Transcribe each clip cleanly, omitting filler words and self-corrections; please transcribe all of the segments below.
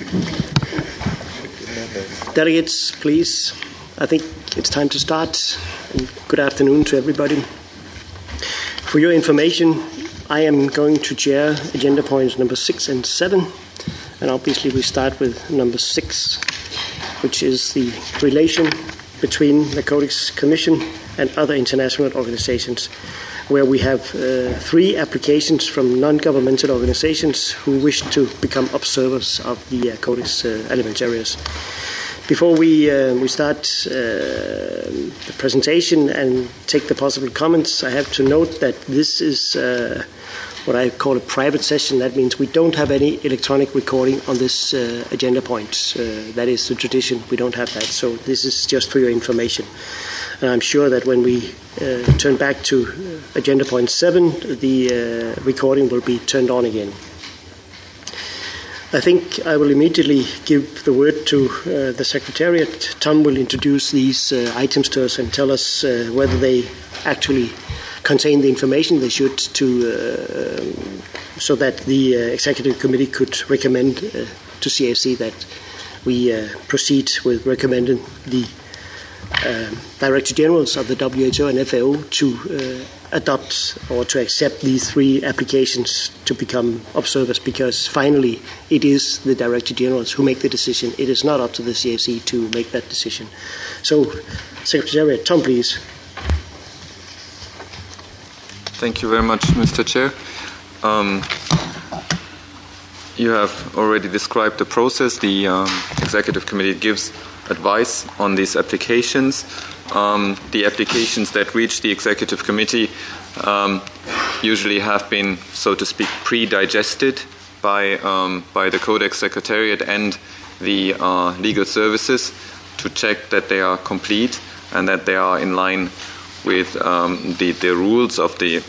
Delegates, please. I think it's time to start. And good afternoon to everybody. For your information, I am going to chair agenda points number 6 and 7. And obviously we start with number 6, which is the relation between the Codex Commission and other international organizations, where we have 3 applications from non-governmental organizations who wish to become observers of the Codex Alimentarius. Before we start the presentation and take the possible comments, I have to note that this is what I call a private session. That means we don't have any electronic recording on this agenda point. That is the tradition. We don't have that. So this is just for your information. And I'm sure that when we turn back to agenda point 7, the recording will be turned on again. I think I will immediately give the word to the Secretariat. Tom will introduce these items to us and tell us whether they actually contain the information they should, so that the Executive Committee could recommend to CAC that we proceed with recommending the Director Generals of the WHO and FAO to adopt or to accept these 3 applications to become observers, because finally it is the Director Generals who make the decision. It is not up to the CAC to make that decision. So, Secretariat, Tom, please. Thank you very much, Mr. Chair. You have already described the process. The Executive Committee gives advice on these applications. The applications that reach the Executive Committee usually have been, so to speak, pre-digested by the Codex Secretariat and the legal services to check that they are complete and that they are in line with the rules of the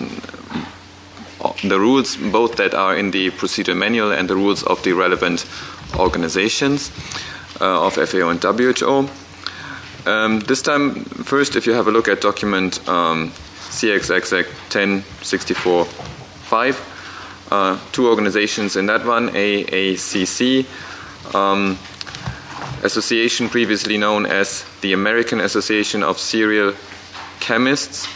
rules both that are in the procedure manual and the rules of the relevant organizations of FAO and WHO. This time, first, if you have a look at document CXXX 1064-5, 2 organizations in that one, AACC, association previously known as the American Association of Cereal Chemists,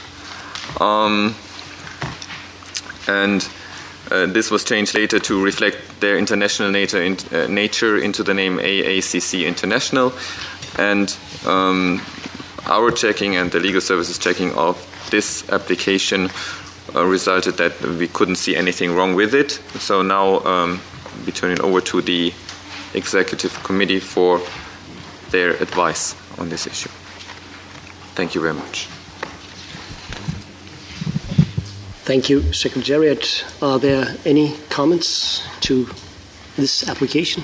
and this was changed later to reflect their international nature into the name AACC International. And our checking and the legal services checking of this application resulted that we couldn't see anything wrong with it. So now we turn it over to the Executive Committee for their advice on this issue. Thank you very much. Thank you, Secretariat. Are there any comments to this application?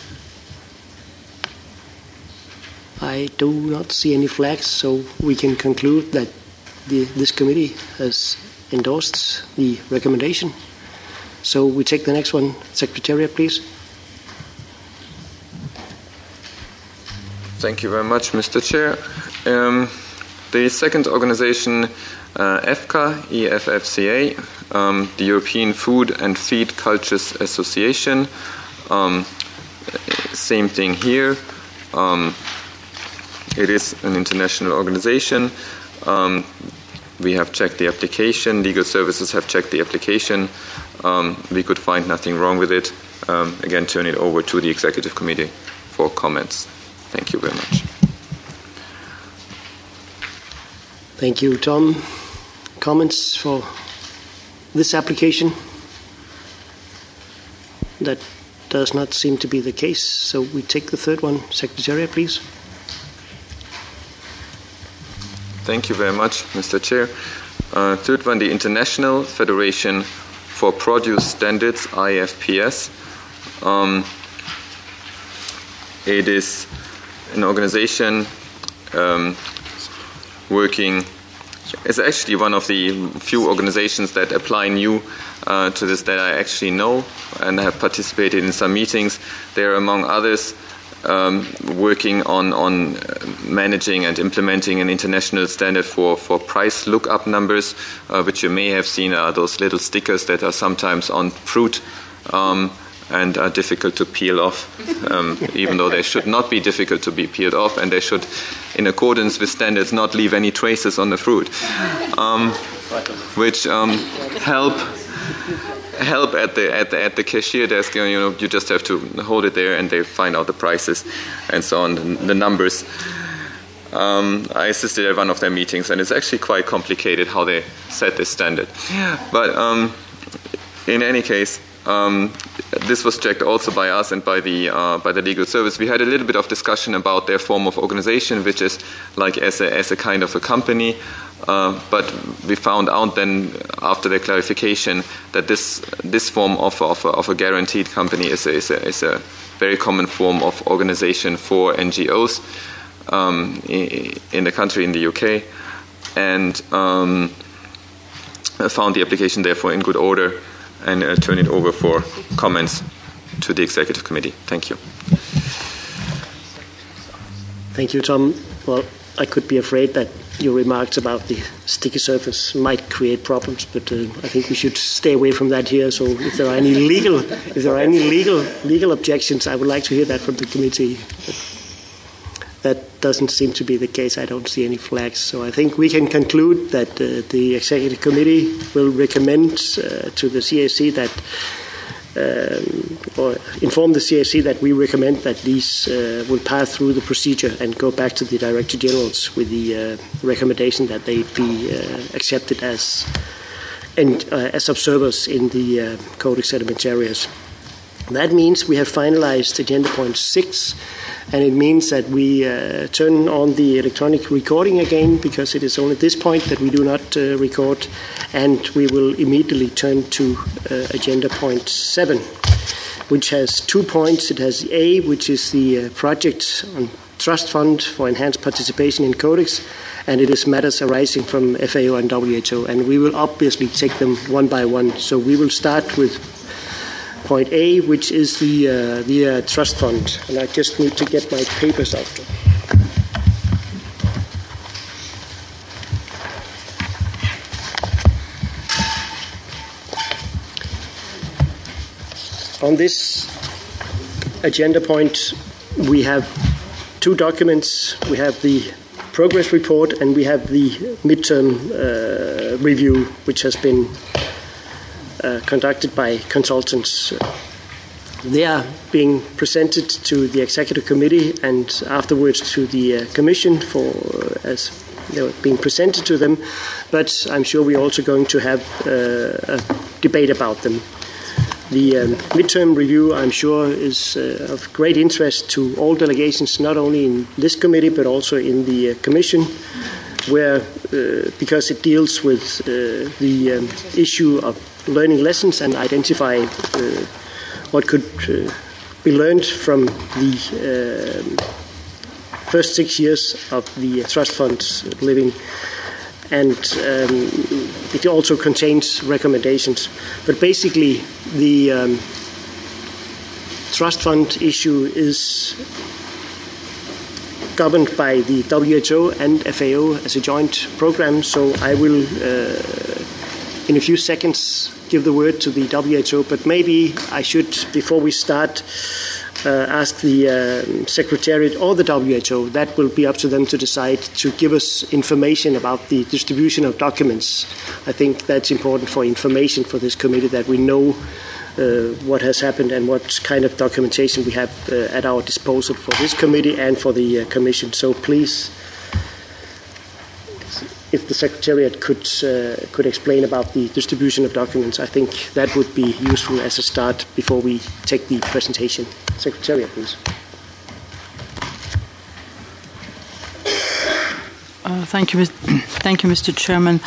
I do not see any flags, so we can conclude that this committee has endorsed the recommendation. So we take the next one. Secretariat, please. Thank you very much, Mr. Chair. The second organization, EFCA, EFFCA, the European Food and Feed Cultures Association. Same thing here. It is an international organization. We have checked the application. Legal services have checked the application. We could find nothing wrong with it. Again, turn it over to the Executive Committee for comments. Thank you very much. Thank you, Tom. Comments for this application? That does not seem to be the case, so we take the third one. Secretariat, please. Thank you very much, Mr. Chair. Third one, the International Federation for Produce Standards, IFPS. It is an organization working. It's actually one of the few organizations that apply new to this that I actually know and have participated in some meetings. They're, among others, working on managing and implementing an international standard for price lookup numbers, which you may have seen are those little stickers that are sometimes on fruit and are difficult to peel off, even though they should not be difficult to be peeled off, and they should, in accordance with standards, not leave any traces on the fruit, which help at the cashier desk. You just have to hold it there, and they find out the prices and so on, the numbers. I assisted at one of their meetings, and it's actually quite complicated how they set this standard. But in any case, this was checked also by us and by the legal service. We had a little bit of discussion about their form of organization, which is like as a kind of a company. But we found out then, after the clarification, that this form of a guaranteed company is a very common form of organization for NGOs in the country, in the UK, and found the application therefore in good order, and turn it over for comments to the Executive Committee. Thank you. Thank you, Tom. Well, I could be afraid that your remarks about the sticky surface might create problems, but I think we should stay away from that here. So, if there are any legal objections, I would like to hear that from the committee. But that doesn't seem to be the case. I don't see any flags. So I think we can conclude that the Executive Committee will recommend to the CAC that, or inform the CAC that we recommend that these will pass through the procedure and go back to the Director Generals with the recommendation that they be accepted as observers in the Codex Alimentarius. That means we have finalized agenda point 6, and it means that we turn on the electronic recording again, because it is only at this point that we do not record, and we will immediately turn to agenda point 7, which has 2 points. It has A, which is the project on trust fund for enhanced participation in Codex, and it is matters arising from FAO and WHO, and we will obviously take them one by one. So we will start with point A, which is the trust fund, and I just need to get my papers out. On this agenda point, we have 2 documents. We have the progress report, and we have the midterm review, which has been conducted by consultants. They are being presented to the Executive Committee and afterwards to the Commission as they were being presented to them, but I'm sure we're also going to have a debate about them. The midterm review, I'm sure, is of great interest to all delegations, not only in this committee but also in the Commission, where because it deals with the issue of learning lessons and identify what could be learned from the first 6 years of the trust fund's living. And it also contains recommendations. But basically, the trust fund issue is governed by the WHO and FAO as a joint program. So I will, in a few seconds, give the word to the WHO. But maybe I should, before we start, ask the Secretariat or the WHO, that will be up to them to decide, to give us information about the distribution of documents. I think that's important for information for this committee, that we know what has happened and what kind of documentation we have at our disposal for this committee and for the Commission. So please, if the Secretariat could explain about the distribution of documents, I think that would be useful as a start before we take the presentation. Secretariat, please. Thank you, Mr. Chairman.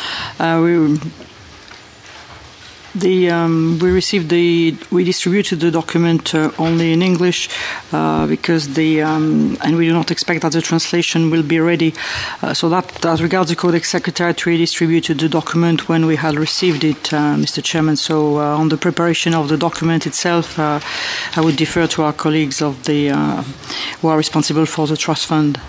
We distributed the document only in English because and we do not expect that the translation will be ready. So that, as regards the Codex Secretariat, we distributed the document when we had received it, Mr. Chairman. So on the preparation of the document itself, I would defer to our colleagues of who are responsible for the trust fund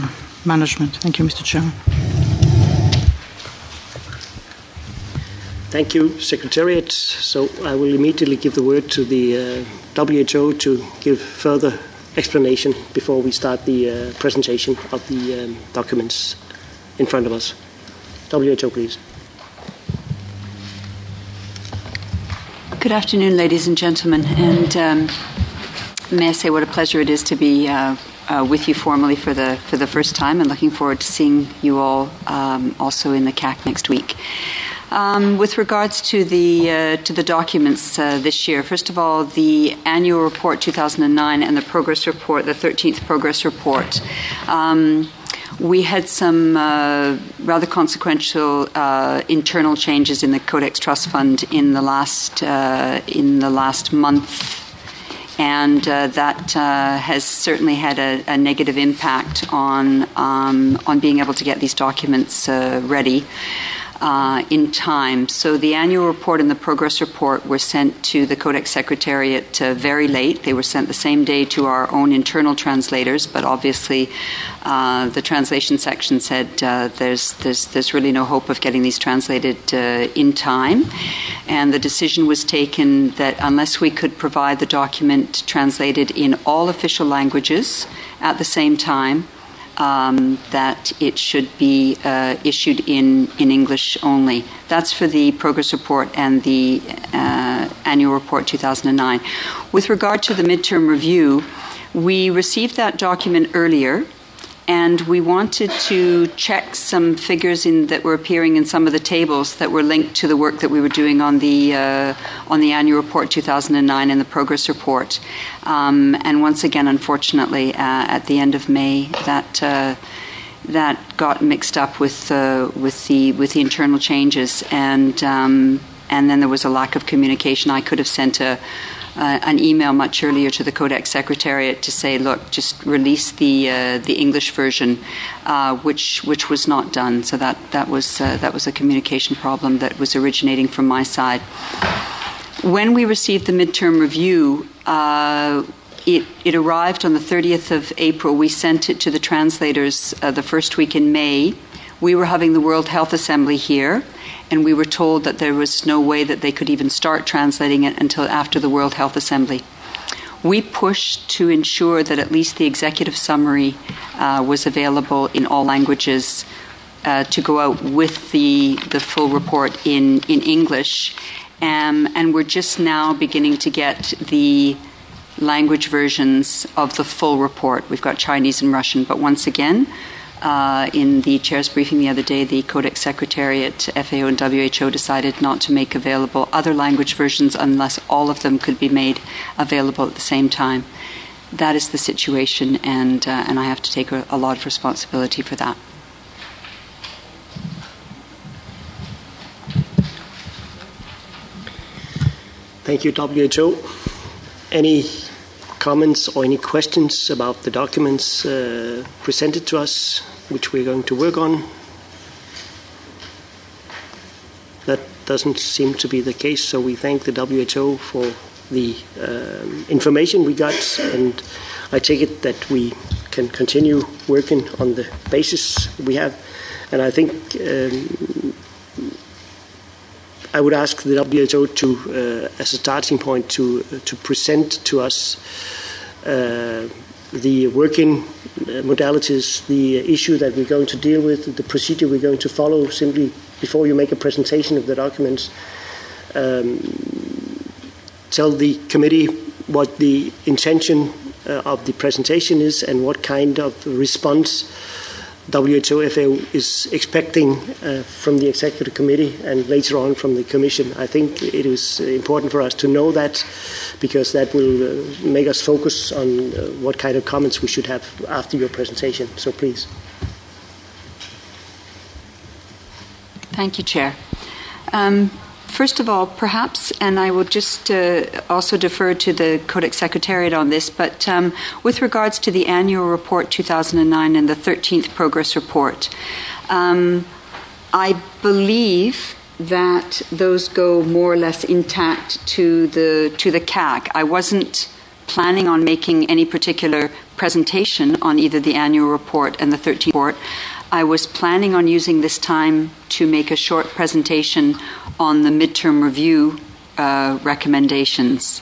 management. Thank you, Mr. Chairman. Thank you, Secretariat. So I will immediately give the word to the WHO to give further explanation before we start the presentation of the documents in front of us. WHO, please. Good afternoon, ladies and gentlemen, and may I say what a pleasure it is to be with you formally for the first time, and looking forward to seeing you all also in the CAC next week. With regards to the documents this year, first of all, the annual report 2009 and the progress report, the 13th progress report. We had some rather consequential internal changes in the Codex Trust Fund in the last month. And that has certainly had a negative impact on being able to get these documents ready in time. So the annual report and the progress report were sent to the Codex Secretariat very late. They were sent the same day to our own internal translators, but obviously the translation section said there's really no hope of getting these translated in time. And the decision was taken that unless we could provide the document translated in all official languages at the same time, that it should be issued in English only. That's for the progress report and the annual report 2009. With regard to the midterm review, we received that document earlier, and we wanted to check some figures that were appearing in some of the tables that were linked to the work that we were doing on the annual report 2009 and the progress report. And once again, unfortunately, at the end of May, that got mixed up with the internal changes, and then there was a lack of communication. I could have sent an email much earlier to the Codex Secretariat to say, look, just release the English version, which was not done. So that was a communication problem that was originating from my side. When we received the midterm review, it arrived on the 30th of April. We sent it to the translators the first week in May. We were having the World Health Assembly here, and we were told that there was no way that they could even start translating it until after the World Health Assembly. We pushed to ensure that at least the executive summary was available in all languages to go out with the full report in English, and we're just now beginning to get the language versions of the full report. We've got Chinese and Russian, but once again, in the chair's briefing the other day, the Codex Secretariat, FAO and WHO decided not to make available other language versions unless all of them could be made available at the same time. That is the situation, and I have to take a lot of responsibility for that. Thank you, WHO. Any comments or any questions about the documents presented to us, which we're going to work on? That doesn't seem to be the case, so we thank the WHO for the information we got, and I take it that we can continue working on the basis we have. And I think I would ask the WHO to, as a starting point, to present to us the working modalities, the issue that we're going to deal with, the procedure we're going to follow. Simply before you make a presentation of the documents, tell the committee what the intention of the presentation is and what kind of response WHO FAO is expecting from the executive committee and later on from the commission. I think it is important for us to know that, because that will make us focus on what kind of comments we should have after your presentation. So please. Thank you, Chair. First of all, perhaps, and I will just also defer to the Codex Secretariat on this, but with regards to the annual report 2009 and the 13th progress report, I believe that those go more or less intact to the CAC. I wasn't planning on making any particular presentation on either the annual report and the 13th report. I was planning on using this time to make a short presentation on the midterm review recommendations.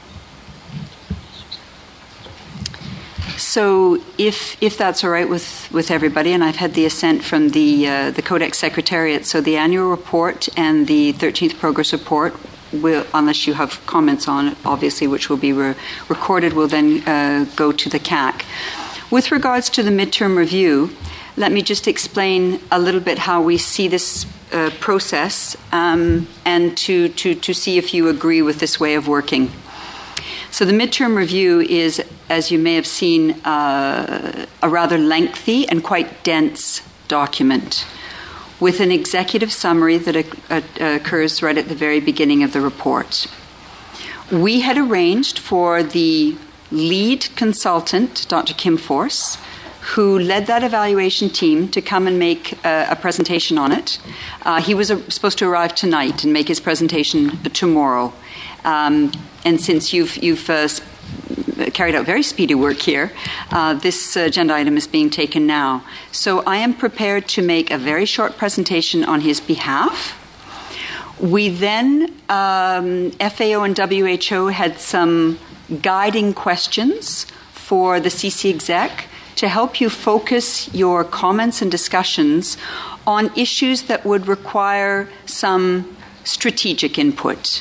So if that's all right with everybody, and I've had the assent from the Codex Secretariat, so the annual report and the 13th progress report will, unless you have comments on it, obviously, which will be recorded, will then go to the CAC. With regards to the midterm review, let me just explain a little bit how we see this process and to see if you agree with this way of working. So the midterm review is, as you may have seen, a rather lengthy and quite dense document with an executive summary that occurs right at the very beginning of the report. We had arranged for the lead consultant, Dr. Kim Force, who led that evaluation team, to come and make a presentation on it. He was supposed to arrive tonight and make his presentation tomorrow. And since you've carried out very speedy work here, this agenda item is being taken now. So I am prepared to make a very short presentation on his behalf. We then, FAO and WHO had some guiding questions for the CC exec to help you focus your comments and discussions on issues that would require some strategic input.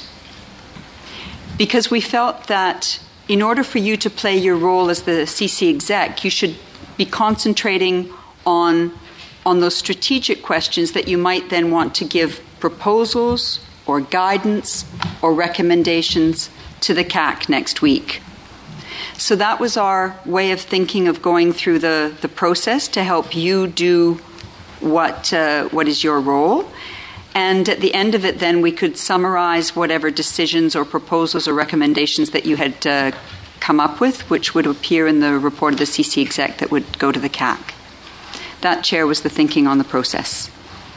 Because we felt that in order for you to play your role as the CC exec, you should be concentrating on those strategic questions that you might then want to give proposals or guidance or recommendations to the CAC next week. So that was our way of thinking of going through the process to help you do what is your role. And at the end of it, then, we could summarize whatever decisions or proposals or recommendations that you had come up with, which would appear in the report of the CC exec that would go to the CAC. That, Chair, was the thinking on the process.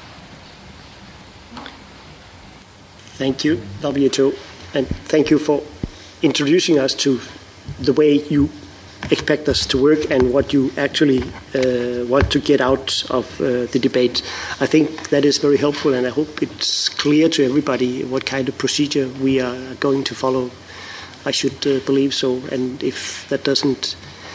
Thank you, WHO, and thank you for introducing us to the way you expect us to work and what you actually want to get out of the debate. I think that is very helpful, and I hope it's clear to everybody what kind of procedure we are going to follow. I should believe so, and if that doesn't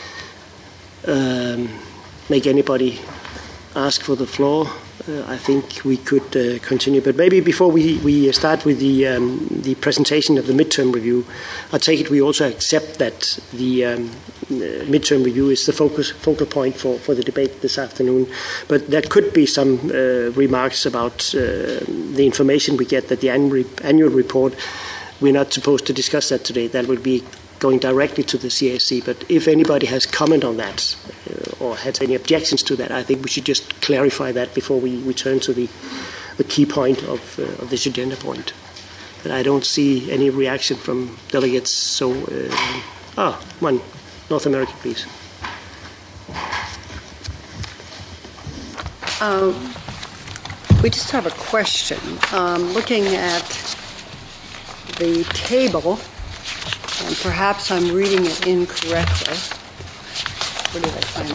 make anybody ask for the floor, I think we could continue. But maybe before we start with the presentation of the midterm review, I take it we also accept that the midterm review is the focal point for the debate this afternoon. But there could be some remarks about the information we get, that the annual report, we're not supposed to discuss that today. That will be going directly to the CAC. But if anybody has comment on that or has any objections to that, I think we should just clarify that before we return to the key point of this agenda point. But I don't see any reaction from delegates. So, one, North America, please. We just have a question. Looking at the table, and perhaps I'm reading it incorrectly. Where did I find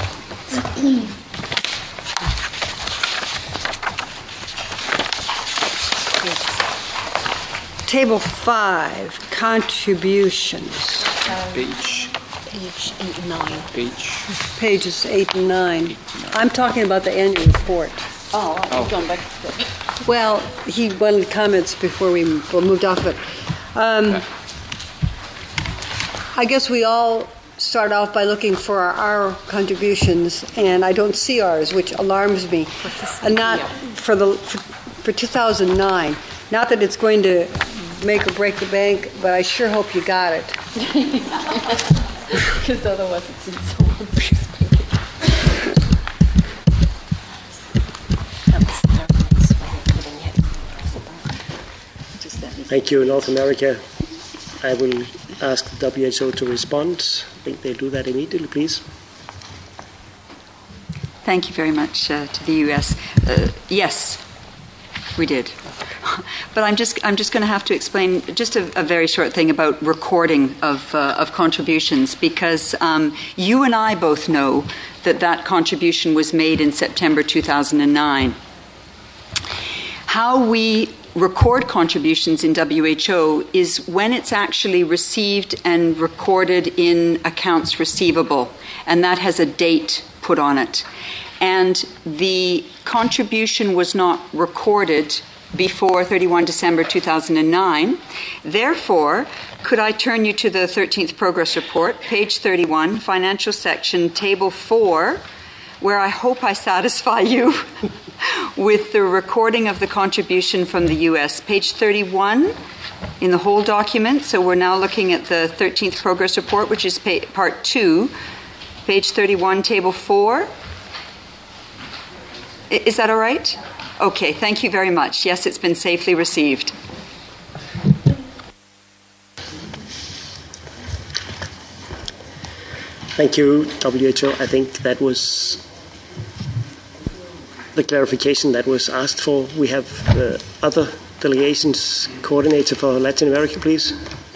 the table? Table 5, contributions. Page 8 and 9. Pages 8 and 9. I'm talking about the annual report. Oh, you're going back to the... Well, he wanted comments before we moved off of it. I guess we all start off by looking for our contributions, and I don't see ours, which alarms me. Not for 2009. Not that it's going to make or break the bank, but I sure hope you got it. Because otherwise it's in someone's Thank you, North America. I will ask the WHO to respond. I think they'll do that immediately, please. Thank you very much to the U.S. Yes, we did. but I'm just going to have to explain just a very short thing about recording of contributions, because you and I both know that contribution was made in September 2009. How we record contributions in WHO is when it's actually received and recorded in accounts receivable, and that has a date put on it. And the contribution was not recorded before 31 December 2009. Therefore, could I turn you to the 13th Progress Report, page 31, financial section, table 4, where I hope I satisfy you with the recording of the contribution from the U.S. Page 31 in the whole document. So we're now looking at the 13th Progress Report, which is part 2, page 31, table 4. Is that all right? Okay, thank you very much. Yes, it's been safely received. Thank you, WHO. I think that was the clarification that was asked for. We have other delegations coordinator for Latin America, please.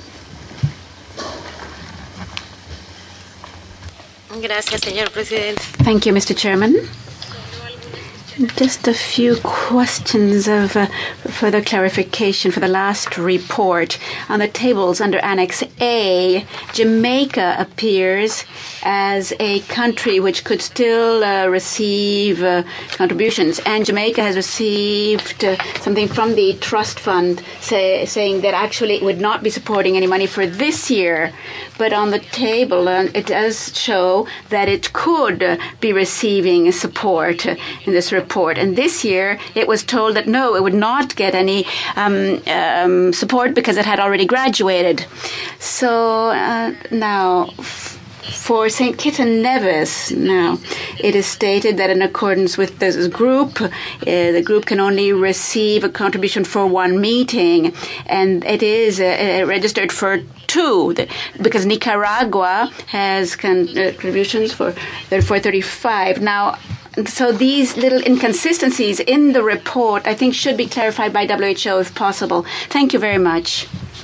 Gracias, señor presidente. Thank you, Mr. Chairman. Just a few questions of further clarification for the last report. On the tables under Annex A, Jamaica appears as a country which could still receive contributions, and Jamaica has received something from the trust fund saying that actually it would not be supporting any money for this year. But on the table, it does show that it could be receiving support in this report. And this year, it was told that no, it would not get any support because it had already graduated. So now, for St. Kitts and Nevis, now, it is stated that in accordance with this group, the group can only receive a contribution for one meeting, and it is registered for 2, because Nicaragua has contributions for 35. Now, so these little inconsistencies in the report, I think, should be clarified by WHO if possible. Thank you very much.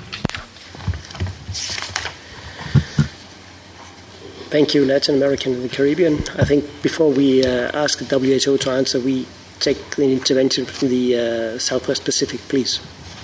Thank you, Latin America and the Caribbean. I think before we ask the WHO to answer, we take the intervention from the Southwest Pacific, please.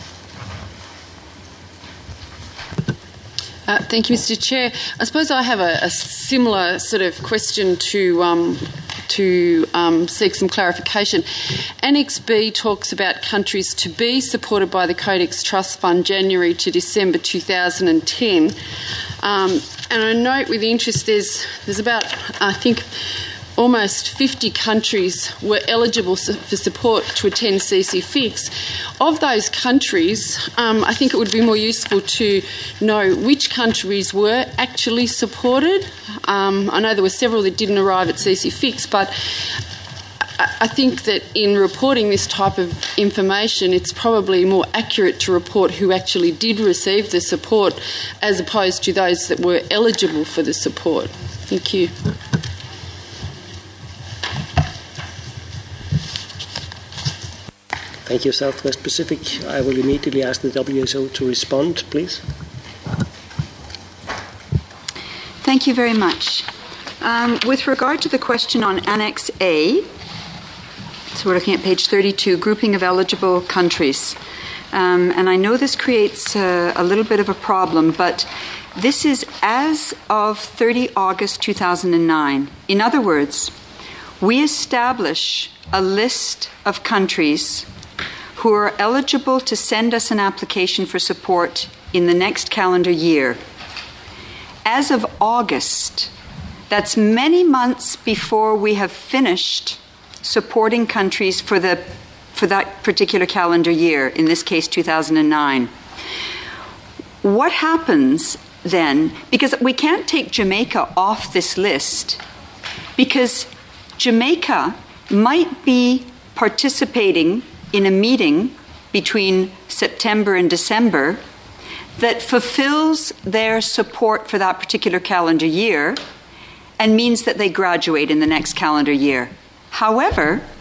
Thank you, Mr. Chair. I suppose I have a similar sort of question to seek some clarification. Annex B talks about countries to be supported by the Codex Trust Fund January to December 2010. And I note with interest there's about, I think, almost 50 countries were eligible for support to attend CC-FIX. Of those countries, I think it would be more useful to know which countries were actually supported. I know there were several that didn't arrive at CC-FIX, but I think that in reporting this type of information, it's probably more accurate to report who actually did receive the support as opposed to those that were eligible for the support. Thank you. Thank you, Southwest Pacific. I will immediately ask the WHO to respond, please. Thank you very much. With regard to the question on Annex A, so we're looking at page 32, grouping of eligible countries. And I know this creates a little bit of a problem, but this is as of 30 August 2009. In other words, we establish a list of countries who are eligible to send us an application for support in the next calendar year. As of August, that's many months before we have finished supporting countries for that particular calendar year, in this case 2009. What happens then, because we can't take Jamaica off this list, because Jamaica might be participating in a meeting between September and December that fulfills their support for that particular calendar year and means that they graduate in the next calendar year. However,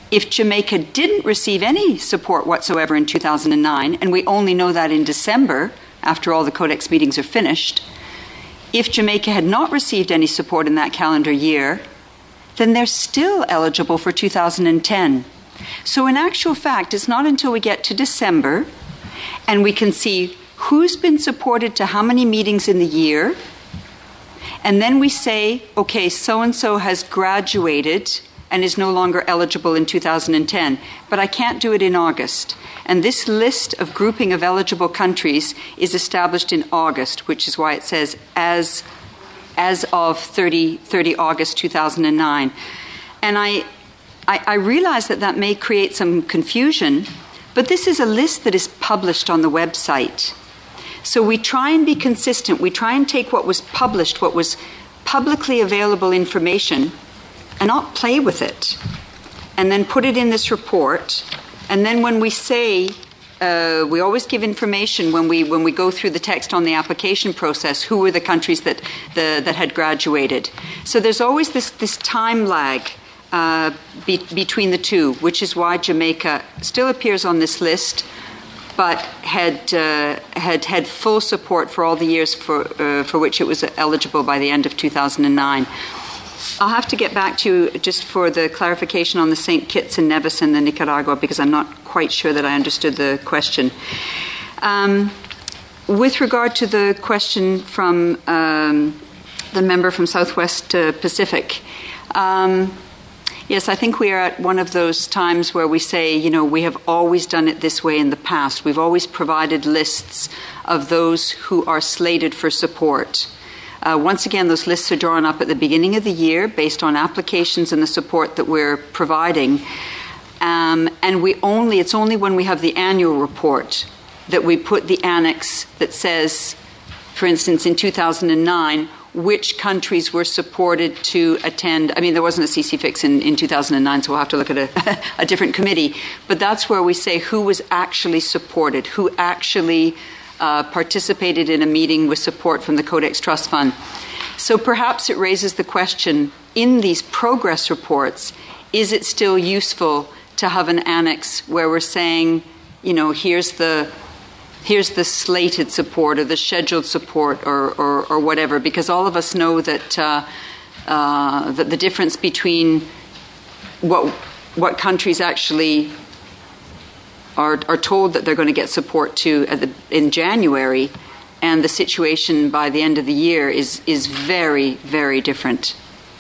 If Jamaica didn't receive any support whatsoever in 2009, and we only know that in December, after all the Codex meetings are finished, if Jamaica had not received any support in that calendar year, then they're still eligible for 2010. So in actual fact, it's not until we get to December and we can see who's been supported to how many meetings in the year, and then we say, okay, so-and-so has graduated and is no longer eligible in 2010, but I can't do it in August. And this list of grouping of eligible countries is established in August, which is why it says as of 30 August 2009. And I realize that may create some confusion, but this is a list that is published on the website. So we try and be consistent. We try and take what was published, what was publicly available information, and not play with it, and then put it in this report. And then when we say, we always give information when we go through the text on the application process, who were the countries that had graduated. So there's always this time lag between the two, which is why Jamaica still appears on this list, but had full support for all the years for which it was eligible by the end of 2009. I'll have to get back to you just for the clarification on the St. Kitts and Nevis and the Nicaragua, because I'm not quite sure that I understood the question. With regard to the question from the member from Southwest Pacific, yes, I think we are at one of those times where we say, we have always done it this way in the past. We've always provided lists of those who are slated for support. Once again, those lists are drawn up at the beginning of the year based on applications and the support that we're providing. And it's only when we have the annual report that we put the annex that says, for instance, in 2009, which countries were supported to attend. I mean, there wasn't a CC-FIX in 2009, so we'll have to look at a different committee. But that's where we say who was actually supported, who actually participated in a meeting with support from the Codex Trust Fund. So perhaps it raises the question, in these progress reports, is it still useful to have an annex where we're saying, here's the slated support or the scheduled support or whatever, because all of us know that the difference between what countries actually are told that they're going to get support to in January and the situation by the end of the year is very, very different.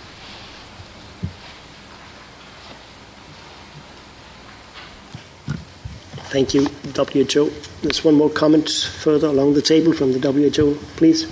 Thank you, WHO. There's one more comment further along the table from the WHO, please.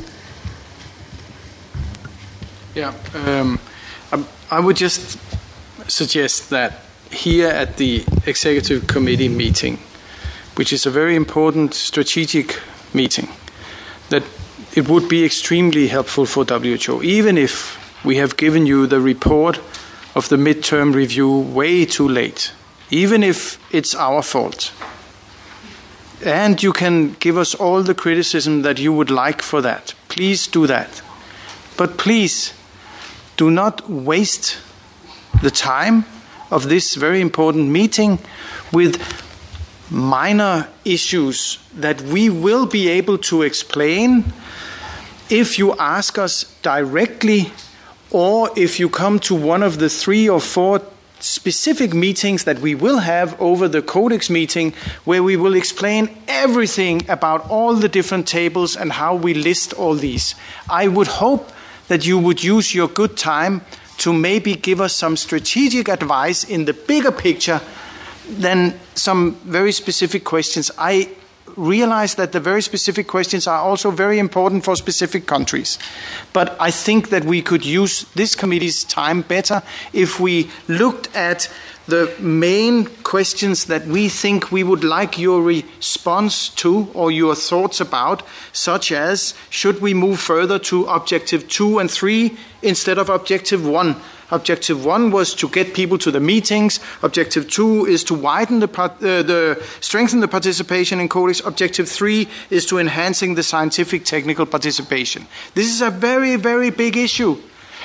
Yeah, I would just suggest that here at the Executive Committee meeting, which is a very important strategic meeting, that it would be extremely helpful for WHO, even if we have given you the report of the midterm review way too late, even if it's our fault. And you can give us all the criticism that you would like for that. Please do that. But please do not waste the time of this very important meeting with minor issues that we will be able to explain if you ask us directly, or if you come to one of the 3 or 4 specific meetings that we will have over the Codex meeting, where we will explain everything about all the different tables and how we list all these. I would hope that you would use your good time to maybe give us some strategic advice in the bigger picture than some very specific questions. I realize that the very specific questions are also very important for specific countries. But I think that we could use this committee's time better if we looked at the main questions that we think we would like your response to or your thoughts about, such as, should we move further to Objective 2 and 3 instead of Objective 1? Objective 1 was to get people to the meetings. Objective 2 is to widen strengthen the participation in Codex. Objective 3 is to enhancing the scientific technical participation. This is a very, very big issue.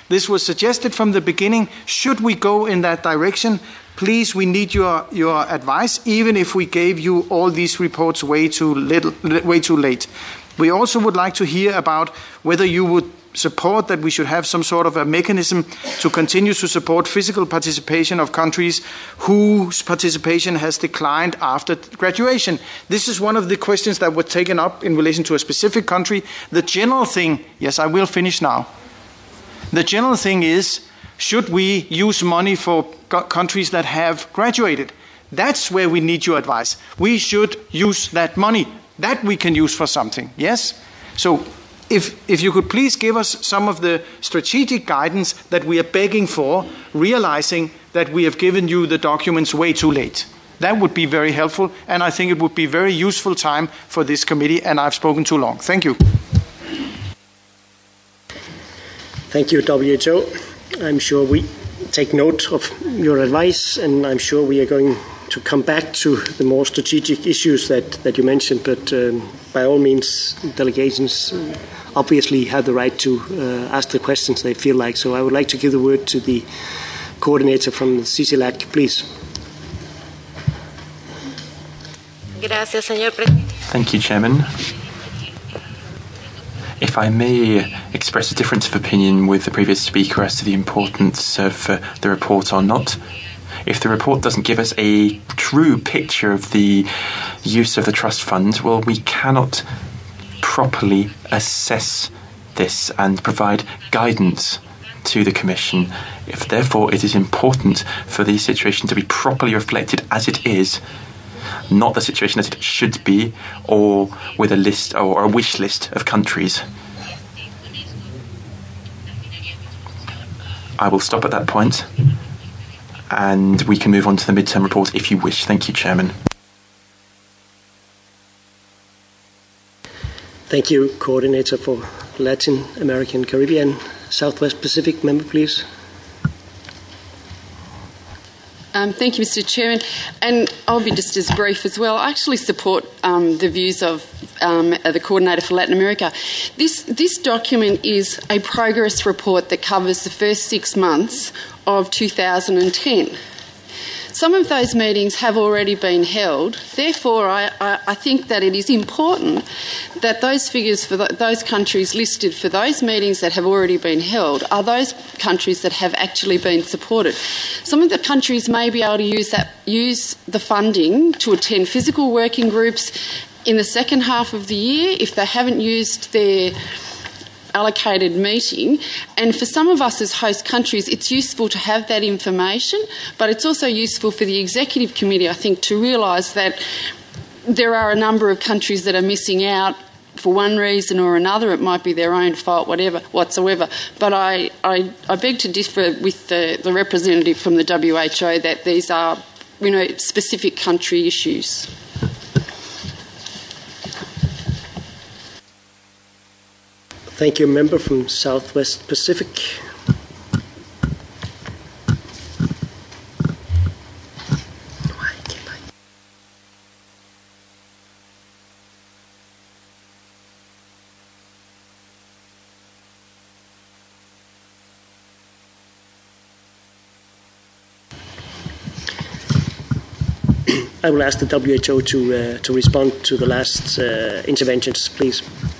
This was suggested from the beginning. Should we go in that direction? Please, we need your advice, even if we gave you all these reports way too late. We also would like to hear about whether you would support that we should have some sort of a mechanism to continue to support physical participation of countries whose participation has declined after graduation. This is one of the questions that were taken up in relation to a specific country. The general thing, yes, I will finish now. The general thing is, should we use money for countries that have graduated? That's where we need your advice. We should use that money. That we can use for something, yes? So if you could please give us some of the strategic guidance that we are begging for, realizing that we have given you the documents way too late. That would be very helpful, and I think it would be very useful time for this committee, and I've spoken too long. Thank you. Thank you, WHO. I'm sure we take note of your advice, and I'm sure we are going to come back to the more strategic issues that you mentioned, but by all means, delegations obviously have the right to ask the questions they feel like. So I would like to give the word to the coordinator from the CCLAC, please. Gracias, señor presidente. Thank you, Chairman. If I may express a difference of opinion with the previous speaker as to the importance of the report or not. If the report doesn't give us a true picture of the use of the trust fund, well, we cannot properly assess this and provide guidance to the Commission. If therefore it is important for the situation to be properly reflected as it is, not the situation as it should be, or with a list or a wish list of countries. I will stop at that point, and we can move on to the midterm report if you wish. Thank you, Chairman. Thank you, Coordinator for Latin American, Caribbean, Southwest Pacific. Member, please. Thank you, Mr. Chairman. And I'll be just as brief as well. I actually support the views of the Coordinator for Latin America. This document is a progress report that covers the first 6 months of 2010. Some of those meetings have already been held. Therefore, I think that it is important that those figures for those countries listed for those meetings that have already been held are those countries that have actually been supported. Some of the countries may be able to use the funding to attend physical working groups in the second half of the year if they haven't used their allocated meeting, and for some of us as host countries it's useful to have that information, but it's also useful for the executive committee, I think, to realise that there are a number of countries that are missing out for one reason or another. It might be their own fault, whatsoever. But I beg to differ with the representative from the WHO that these are, specific country issues. Thank you, member from Southwest Pacific. I will ask the WHO to respond to the last interventions, please.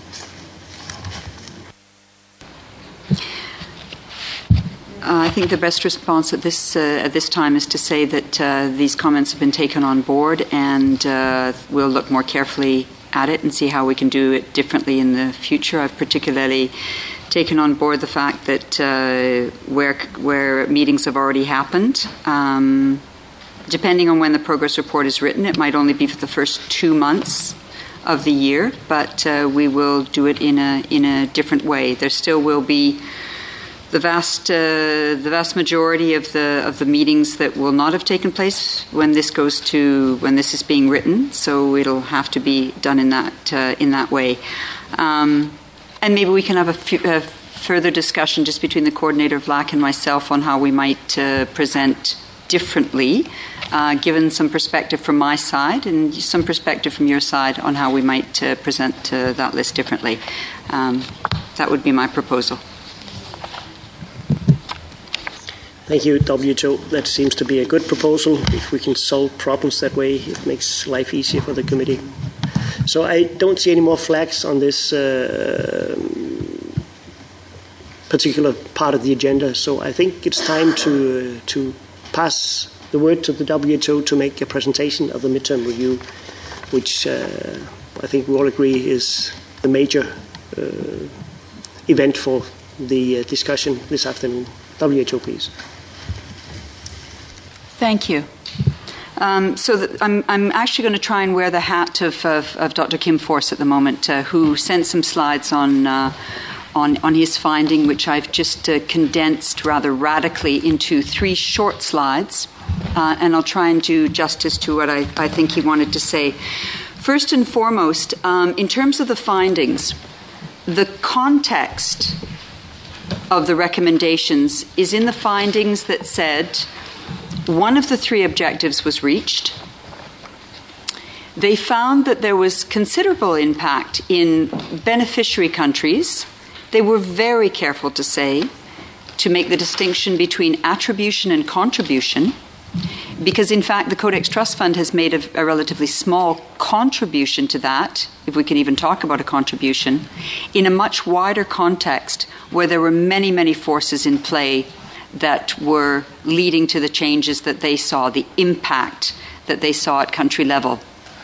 I think the best response at this time is to say that these comments have been taken on board, and we'll look more carefully at it and see how we can do it differently in the future. I've particularly taken on board the fact that where meetings have already happened, depending on when the progress report is written, it might only be for the first 2 months of the year, but we will do it in a different way. There still will be the vast majority of the meetings that will not have taken place when this is being written. So it'll have to be done in that way, and maybe we can have a further discussion just between the coordinator of LAC and myself on how we might present differently, given some perspective from my side and some perspective from your side on how we might present that list differently. That would be my proposal. Thank you, WTO. That seems to be a good proposal. If we can solve problems that way, it makes life easier for the committee. So I don't see any more flags on this particular part of the agenda. So I think it's time to pass the word to the WTO to make a presentation of the midterm review, which I think we all agree is the major event for the discussion this afternoon. WHO, please. Thank you. I'm actually going to try and wear the hat of Dr. Kim Force at the moment, who sent some slides on his finding, which I've just condensed rather radically into 3 short slides, and I'll try and do justice to what I think he wanted to say. First and foremost, in terms of the findings, the context of the recommendations is in the findings that said one of the 3 objectives was reached. They found that there was considerable impact in beneficiary countries. They were very careful to make the distinction between attribution and contribution, because in fact the Codex Trust Fund has made a relatively small contribution to that, if we can even talk about a contribution, in a much wider context where there were many, many forces in play that were leading to the changes that they saw, the impact that they saw at country level.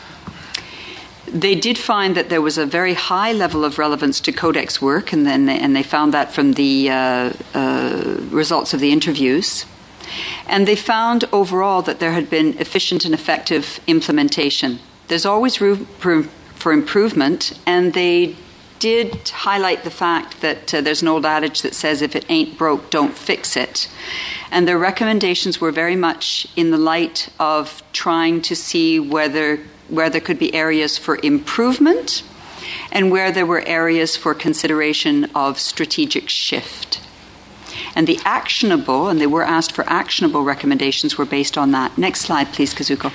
They did find that there was a very high level of relevance to Codex work, and they found that from the results of the interviews. And they found overall that there had been efficient and effective implementation. There's always room for improvement, and they did highlight the fact that there's an old adage that says, if it ain't broke, don't fix it. And their recommendations were very much in the light of trying to see where there could be areas for improvement and where there were areas for consideration of strategic shift. And the actionable, and they were asked for actionable recommendations, were based on that. Next slide, please, Kazuko.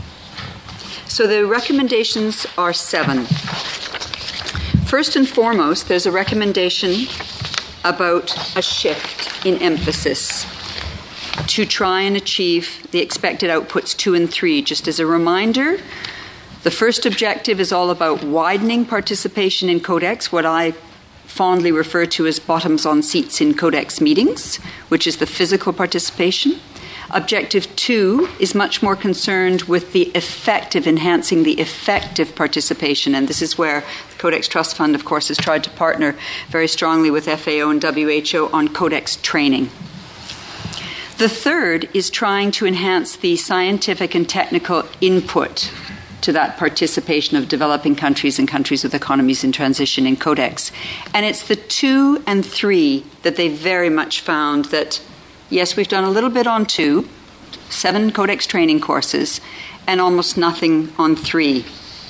So the recommendations are 7. First and foremost, there's a recommendation about a shift in emphasis to try and achieve the expected outputs 2 and 3. Just as a reminder, the first objective is all about widening participation in Codex, what I fondly refer to as bottoms on seats in Codex meetings, which is the physical participation. Objective 2 is much more concerned with enhancing the effective participation, and this is where the Codex Trust Fund, of course, has tried to partner very strongly with FAO and WHO on Codex training. The third is trying to enhance the scientific and technical input to that participation of developing countries and countries with economies in transition in Codex. And it's the 2 and 3 that they very much found that, yes, we've done a little bit on 2, 7 Codex training courses, and almost nothing on 3.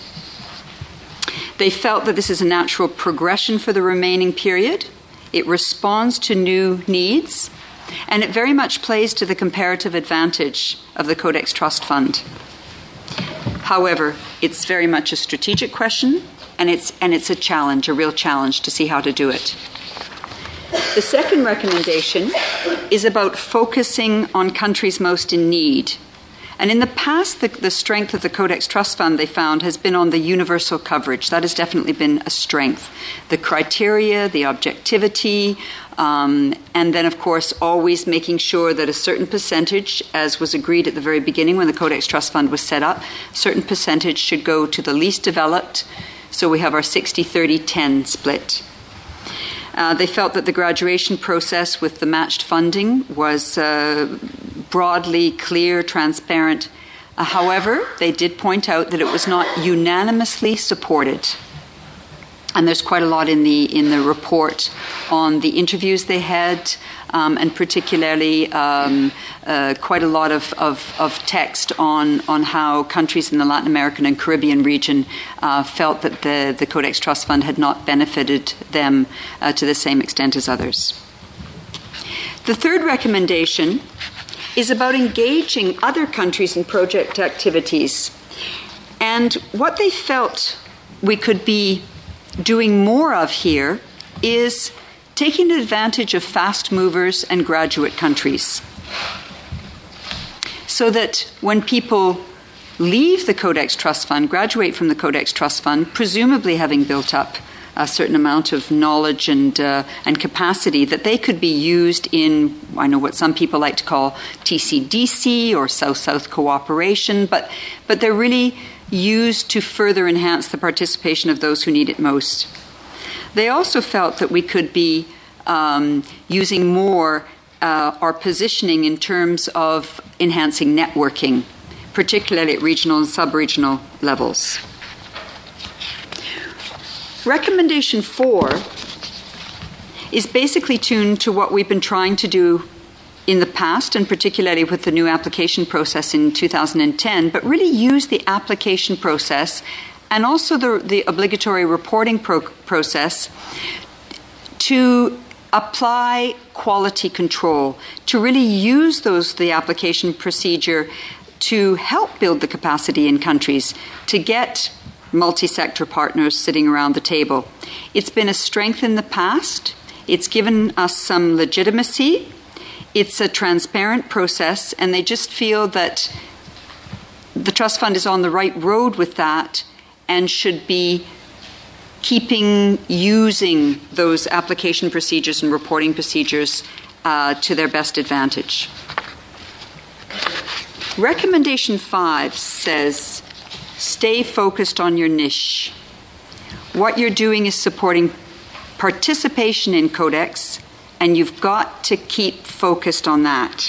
They felt that this is a natural progression for the remaining period. It responds to new needs, and it very much plays to the comparative advantage of the Codex Trust Fund. However, it's very much a strategic question, and it's a challenge, a real challenge to see how to do it. The second recommendation is about focusing on countries most in need. And in the past, the strength of the Codex Trust Fund, they found, has been on the universal coverage. That has definitely been a strength. The criteria, the objectivity, and then, of course, always making sure that a certain percentage, as was agreed at the very beginning when the Codex Trust Fund was set up, a certain percentage should go to the least developed. So we have our 60-30-10 split. They felt that the graduation process with the matched funding was broadly clear, transparent. However, they did point out that it was not unanimously supported. And there's quite a lot in the report on the interviews they had, and particularly quite a lot of text on how countries in the Latin American and Caribbean region felt that the Codex Trust Fund had not benefited them to the same extent as others. The third recommendation is about engaging other countries in project activities. And what they felt we could be doing more of here is taking advantage of fast movers and graduate countries. So that when people leave the Codex Trust Fund, graduate from the Codex Trust Fund, presumably having built up a certain amount of knowledge and capacity, that they could be used in, I know what some people like to call TCDC or South-South cooperation, but they're really used to further enhance the participation of those who need it most. They also felt that we could be using more our positioning in terms of enhancing networking, particularly at regional and sub-regional levels. Recommendation 4 is basically tuned to what we've been trying to do in the past, and particularly with the new application process in 2010, but really use the application process and also the obligatory reporting process to apply quality control, to really use the application procedure to help build the capacity in countries to get multi-sector partners sitting around the table. It's been a strength in the past. It's given us some legitimacy. It's a transparent process, and they just feel that the Trust Fund is on the right road with that and should be using those application procedures and reporting procedures to their best advantage. Recommendation 5 says, stay focused on your niche. What you're doing is supporting participation in Codex, and you've got to keep focused on that.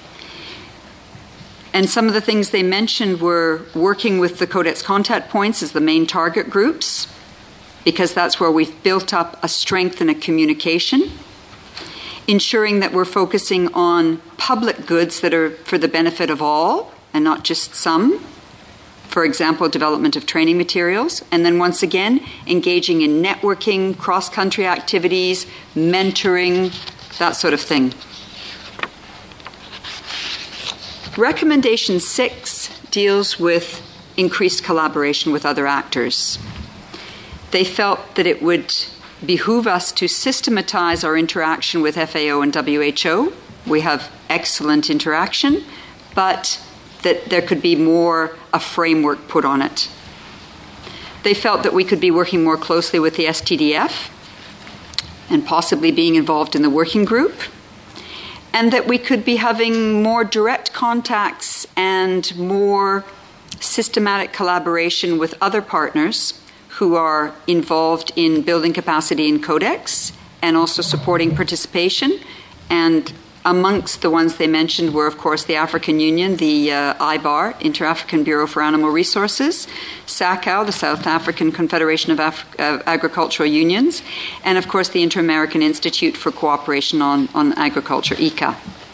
And some of the things they mentioned were working with the Codex contact points as the main target groups, because that's where we've built up a strength and a communication. Ensuring that we're focusing on public goods that are for the benefit of all and not just some. For example, development of training materials. And then once again, engaging in networking, cross-country activities, mentoring, that sort of thing. Recommendation 6 deals with increased collaboration with other actors. They felt that it would behoove us to systematize our interaction with FAO and WHO. We have excellent interaction, but that there could be a framework put on it. They felt that we could be working more closely with the STDF and possibly being involved in the working group, and that we could be having more direct contacts and more systematic collaboration with other partners who are involved in building capacity in Codex and also supporting participation. And amongst the ones they mentioned were, of course, the African Union, the IBAR, Inter-African Bureau for Animal Resources, SACAO, the South African Confederation of Agricultural Unions, and, of course, the Inter-American Institute for Cooperation on Agriculture, ICA.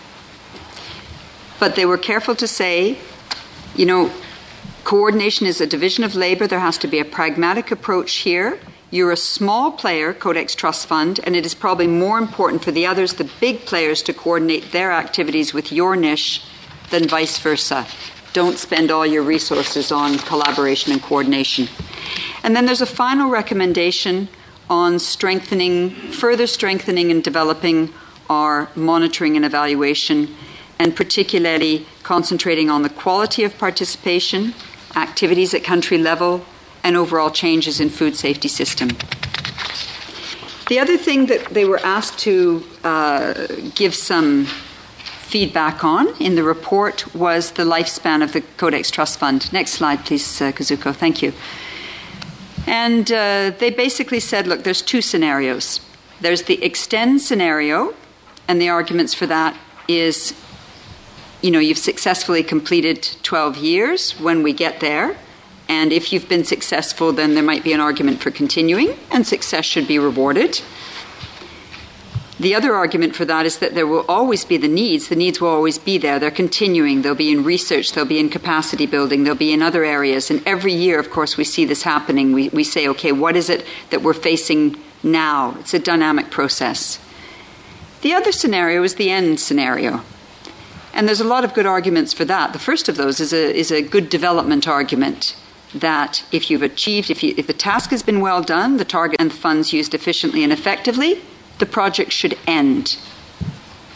But they were careful to say, coordination is a division of labor. There has to be a pragmatic approach here. You're a small player, Codex Trust Fund, and it is probably more important for the others, the big players, to coordinate their activities with your niche than vice versa. Don't spend all your resources on collaboration and coordination. And then there's a final recommendation on further strengthening and developing our monitoring and evaluation, and particularly concentrating on the quality of participation, activities at country level, and overall changes in food safety system. The other thing that they were asked to give some feedback on in the report was the lifespan of the Codex Trust Fund. Next slide, please, Kazuko. Thank you. And they basically said, look, there's two scenarios. There's the extend scenario, and the arguments for that is, you've successfully completed 12 years when we get there, and if you've been successful, then there might be an argument for continuing, and success should be rewarded. The other argument for that is that there will always be the needs. The needs will always be there. They're continuing. They'll be in research. They'll be in capacity building. They'll be in other areas. And every year, of course, we see this happening. We say, okay, what is it that we're facing now? It's a dynamic process. The other scenario is the end scenario. And there's a lot of good arguments for that. The first of those is a good development argument, that if you've achieved, if the task has been well done, the target and the funds used efficiently and effectively, the project should end.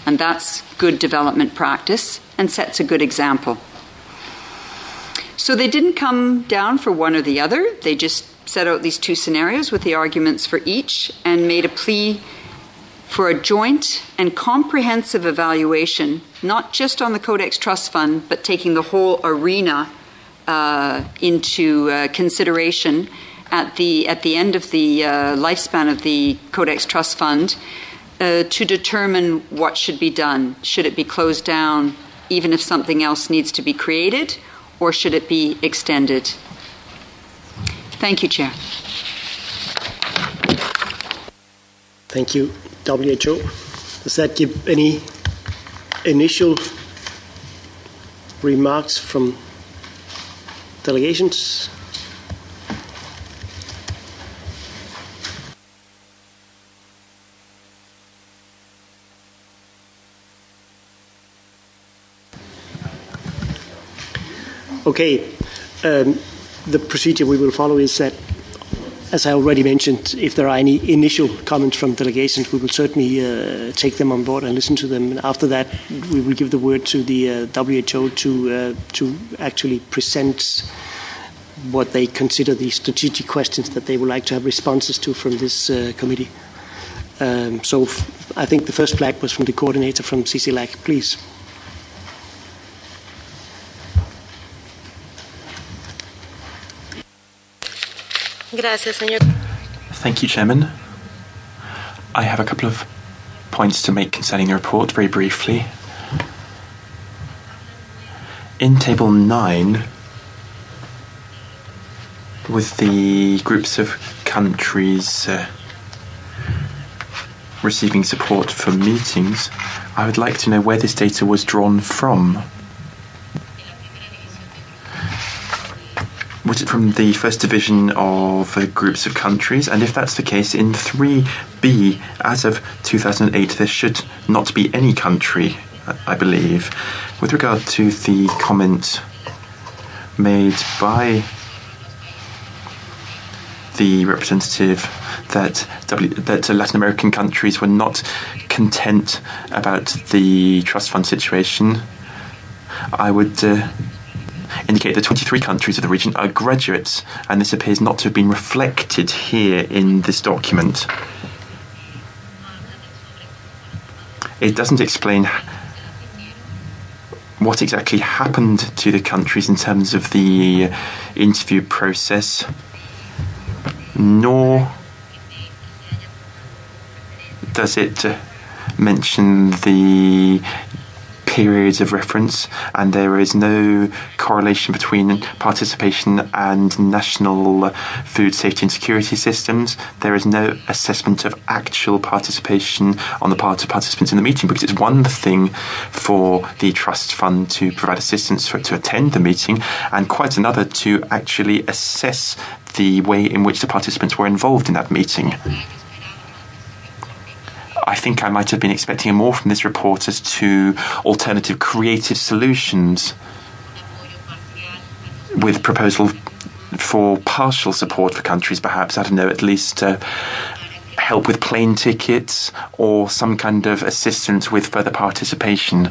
And that's good development practice and sets a good example. So they didn't come down for one or the other. They just set out these two scenarios with the arguments for each and made a plea for a joint and comprehensive evaluation, not just on the Codex Trust Fund, but taking the whole arena into consideration at the end of the lifespan of the Codex Trust Fund to determine what should be done. Should it be closed down even if something else needs to be created, or should it be extended? Thank you, Chair. Thank you, WHO. Does that give any initial remarks from delegations? Okay, the procedure we will follow is that, as I already mentioned, if there are any initial comments from delegations, we will certainly take them on board and listen to them. And after that, we will give the word to the WHO to actually present what they consider the strategic questions that they would like to have responses to from this committee. So I think the first flag was from the coordinator from CCLAC. Please. Gracias, señor. Thank you, Chairman. I have a couple of points to make concerning the report, very briefly. In Table 9, with the groups of countries receiving support for meetings, I would like to know where this data was drawn from. Was it from the first division of groups of countries? And if that's the case, in 3B, as of 2008, there should not be any country, I believe. With regard to the comment made by the representative that Latin American countries were not content about the trust fund situation, I would indicate that 23 countries of the region are graduates, and this appears not to have been reflected here in this document. It doesn't explain what exactly happened to the countries in terms of the interview process, nor does it mention the periods of reference, and there is no correlation between participation and national food safety and security systems. There is no assessment of actual participation on the part of participants in the meeting, because it's one thing for the trust fund to provide assistance to attend the meeting, and quite another to actually assess the way in which the participants were involved in that meeting. I think I might have been expecting more from this report as to alternative creative solutions, with proposal for partial support for countries, perhaps, I don't know, at least help with plane tickets or some kind of assistance with further participation.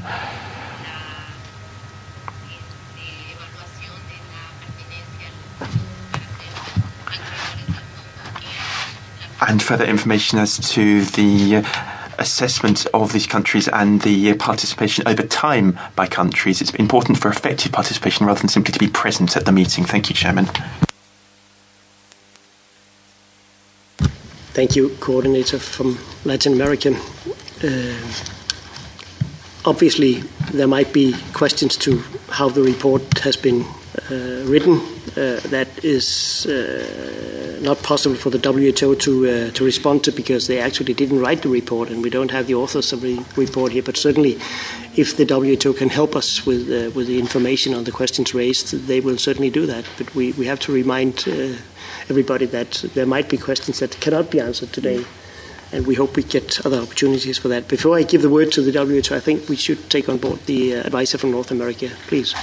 And further information as to the assessment of these countries and the participation over time by countries. It's important for effective participation rather than simply to be present at the meeting. Thank you, Chairman. Thank you, Coordinator from Latin America. Obviously, there might be questions to how the report has been written. That is not possible for the WHO to respond to, because they actually didn't write the report, and we don't have the authors of the report here. But certainly, if the WHO can help us with the information on the questions raised, they will certainly do that. But we have to remind everybody that there might be questions that cannot be answered today, and we hope we get other opportunities for that. Before I give the word to the WHO, I think we should take on board the advisor from North America. Please.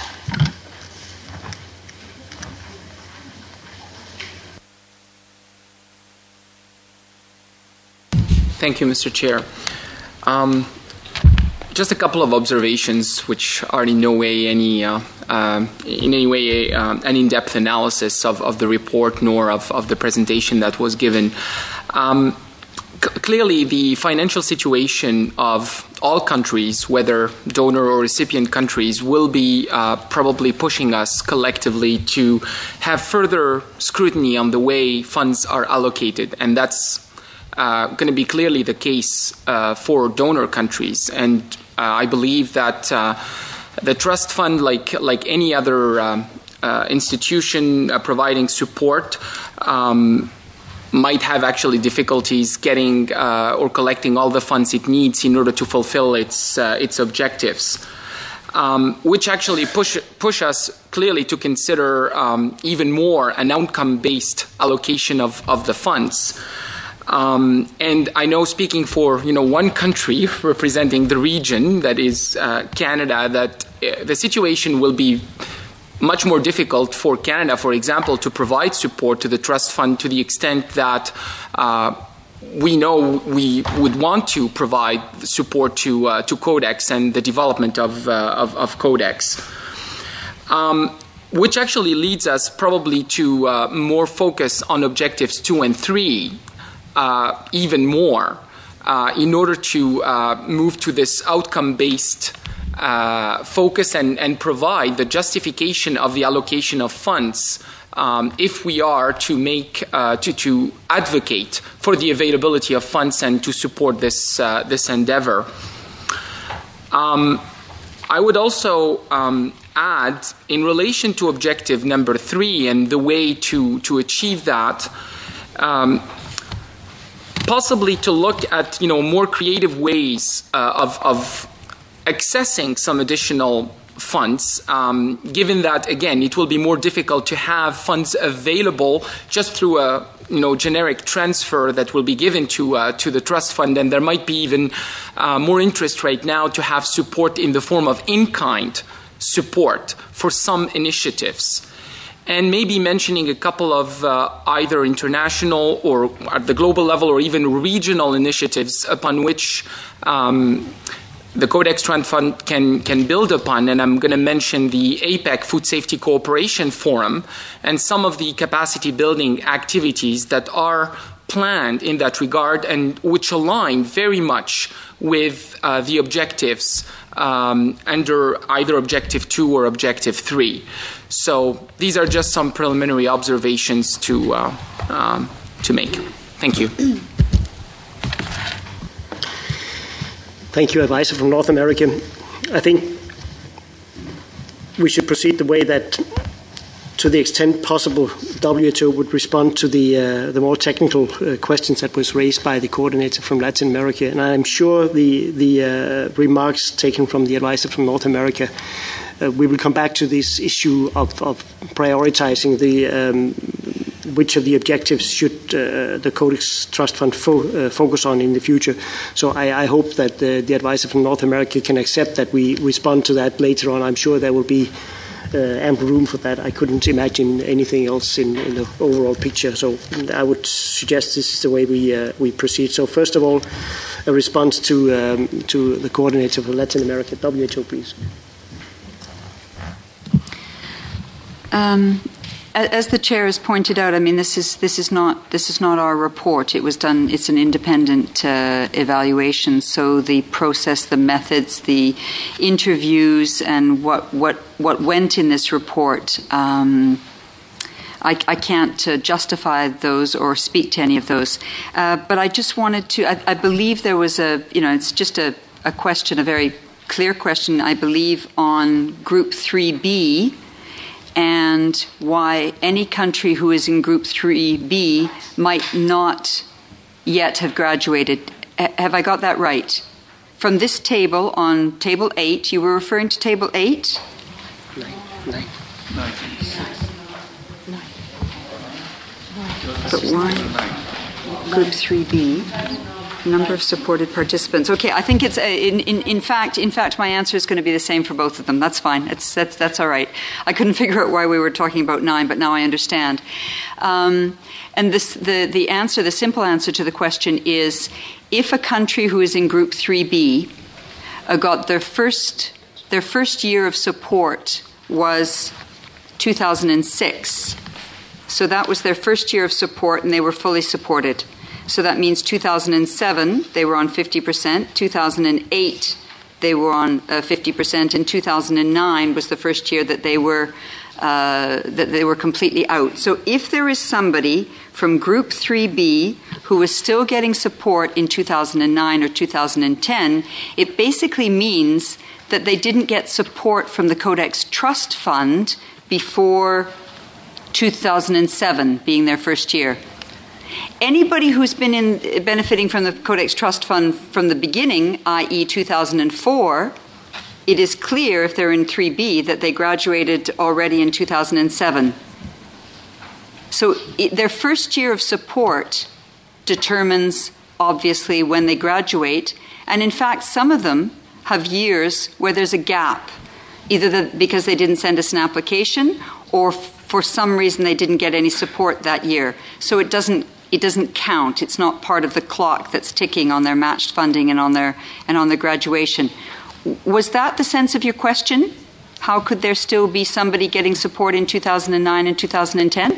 Thank you, Mr. Chair. just a couple of observations, which are in no way an in-depth analysis of the report nor of the presentation that was given. Clearly, the financial situation of all countries, whether donor or recipient countries, will be probably pushing us collectively to have further scrutiny on the way funds are allocated. And that's going to be clearly the case for donor countries. And I believe that the trust fund, like any other institution providing support, might have actually difficulties getting or collecting all the funds it needs in order to fulfill its objectives, which actually push us clearly to consider even more an outcome-based allocation of the funds. And I know, speaking for one country representing the region, that is Canada, that the situation will be much more difficult for Canada, for example, to provide support to the trust fund to the extent that we know we would want to provide support to Codex and the development of Codex. Which actually leads us probably to more focus on objectives 2 and 3 even more in order to move to this outcome-based focus and provide the justification of the allocation of funds if we are to make to advocate for the availability of funds and to support this endeavor. I would also add, in relation to objective number 3 and the way to achieve that, possibly to look at more creative ways of accessing some additional funds, given that, again, it will be more difficult to have funds available just through a generic transfer that will be given to the trust fund, and there might be even more interest right now to have support in the form of in-kind support for some initiatives. And maybe mentioning a couple of either international or at the global level or even regional initiatives upon which the Codex Trust Fund can build upon, and I'm going to mention the APEC Food Safety Cooperation Forum and some of the capacity building activities that are planned in that regard and which align very much with the objectives under either Objective 2 or Objective 3. So these are just some preliminary observations to make. Thank you. Thank you, advisor from North America. I think we should proceed the way that, to the extent possible, WHO would respond to the more technical questions that was raised by the coordinator from Latin America. And I'm sure the remarks taken from the advisor from North America, we will come back to this issue of prioritizing which of the objectives should the Codex Trust Fund focus on in the future. So I hope that the advisor from North America can accept that we respond to that later on. I'm sure there will be ample room for that. I couldn't imagine anything else in the overall picture. So I would suggest this is the way we proceed. So first of all, a response to the coordinator for Latin America, WHO, please. As the chair has pointed out, I mean, this is not our report. It was done. It's an independent evaluation. So the process, the methods, the interviews, and what went in this report, I can't justify those or speak to any of those. But I just wanted to. I believe there was it's just a question, a very clear question, I believe, on Group 3B. And why any country who is in Group 3B might not yet have graduated. Have I got that right? From this table, on Table 8, you were referring to Table 8? 9. But why? Group 3B. Number of supported participants. Okay, I think it's in fact my answer is going to be the same for both of them. That's fine. That's all right. I couldn't figure out why we were talking about 9, but now I understand. And the answer, the simple answer to the question is, if a country who is in Group 3B got their first year of support was 2006. So that was their first year of support, and they were fully supported. So that means 2007 they were on 50%, 2008 they were on 50%, and 2009 was the first year that they were completely out. So if there is somebody from Group 3B who is still getting support in 2009 or 2010, it basically means that they didn't get support from the Codex Trust Fund before 2007 being their first year. Anybody who's been benefiting from the Codex Trust Fund from the beginning, i.e. 2004, it is clear if they're in 3B that they graduated already in 2007. So their first year of support determines, obviously, when they graduate. And in fact, some of them have years where there's a gap, either because they didn't send us an application or for some reason they didn't get any support that year. So it doesn't count. It's not part of the clock that's ticking on their matched funding and on their graduation. Was that the sense of your question? How could there still be somebody getting support in 2009 and 2010?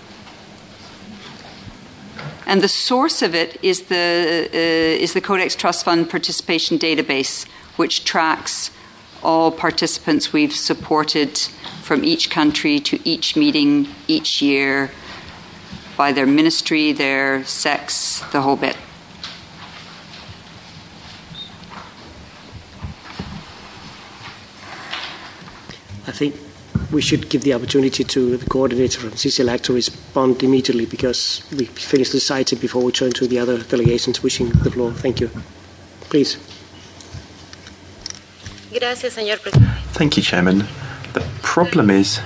And the source of it is the Codex Trust Fund Participation Database, which tracks all participants we've supported from each country to each meeting each year by their ministry, their sex, the whole bit. I think we should give the opportunity to the coordinator from CCLAC to respond immediately, because we finished this item before we turn to the other delegations wishing the floor. Thank you. Please. Gracias, señor presidente. Thank you, Chairman. The problem is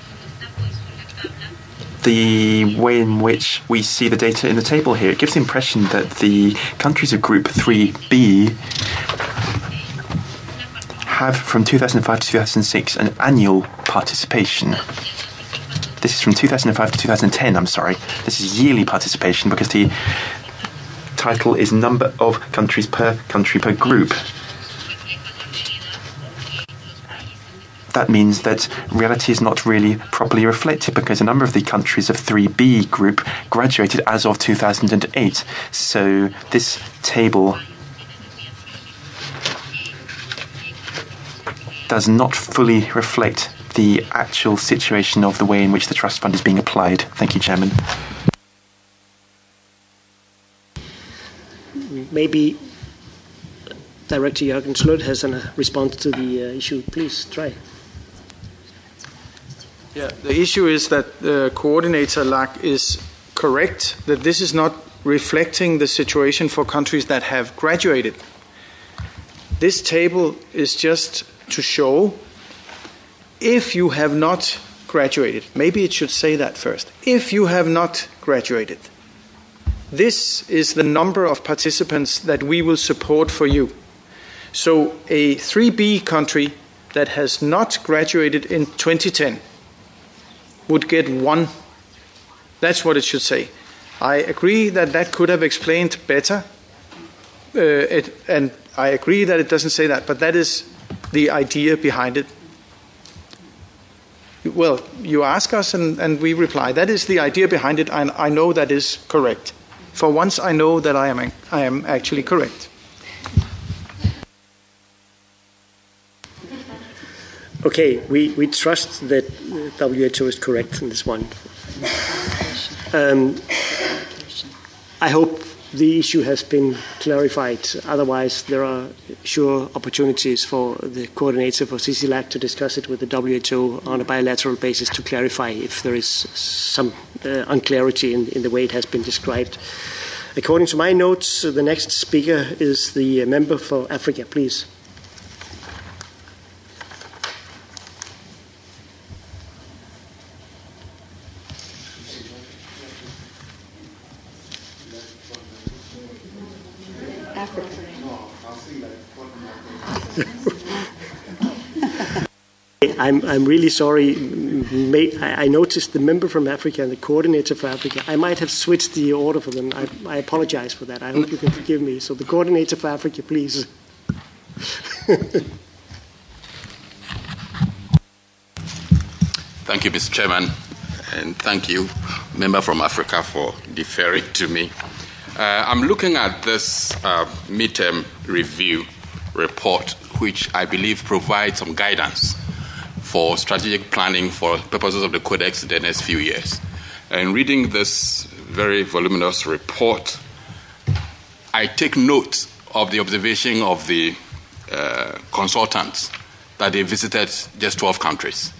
the way in which we see the data in the table here. It gives the impression that the countries of Group 3B have from 2005 to 2006 an annual participation. This is from 2005 to 2010, I'm sorry. This is yearly participation because the title is number of countries per country per group. That means that reality is not really properly reflected because a number of the countries of 3B group graduated as of 2008. So this table does not fully reflect the actual situation of the way in which the trust fund is being applied. Thank you, Chairman. Maybe Director Jürgen Sløt has a response to the issue. Please try. Yeah, the issue is that the coordinator LAC is correct that this is not reflecting the situation for countries that have graduated. This table is just to show if you have not graduated, maybe it should say that first, if you have not graduated, this is the number of participants that we will support for you. So a 3B country that has not graduated in 2010 would get 1. That's what it should say. I agree that could have explained better, and I agree that it doesn't say that, but that is the idea behind it. Well, you ask us and we reply. That is the idea behind it, and I know that is correct. For once, I know that I am actually correct. Okay, we trust that WHO is correct in this one. I hope the issue has been clarified. Otherwise, there are sure opportunities for the coordinator for CCLAC to discuss it with the WHO on a bilateral basis to clarify if there is some unclarity in the way it has been described. According to my notes, the next speaker is the member for Africa, please. I'm really sorry. I noticed the member from Africa and the coordinator for Africa. I might have switched the order for them. I apologize for that. I hope you can forgive me. So the coordinator for Africa, please. Thank you, Mr. Chairman, and thank you, member from Africa, for deferring to me. I'm looking at this midterm review report, which I believe provides some guidance for strategic planning for purposes of the Codex in the next few years. And reading this very voluminous report, I take note of the observation of the consultants that they visited just 12 countries.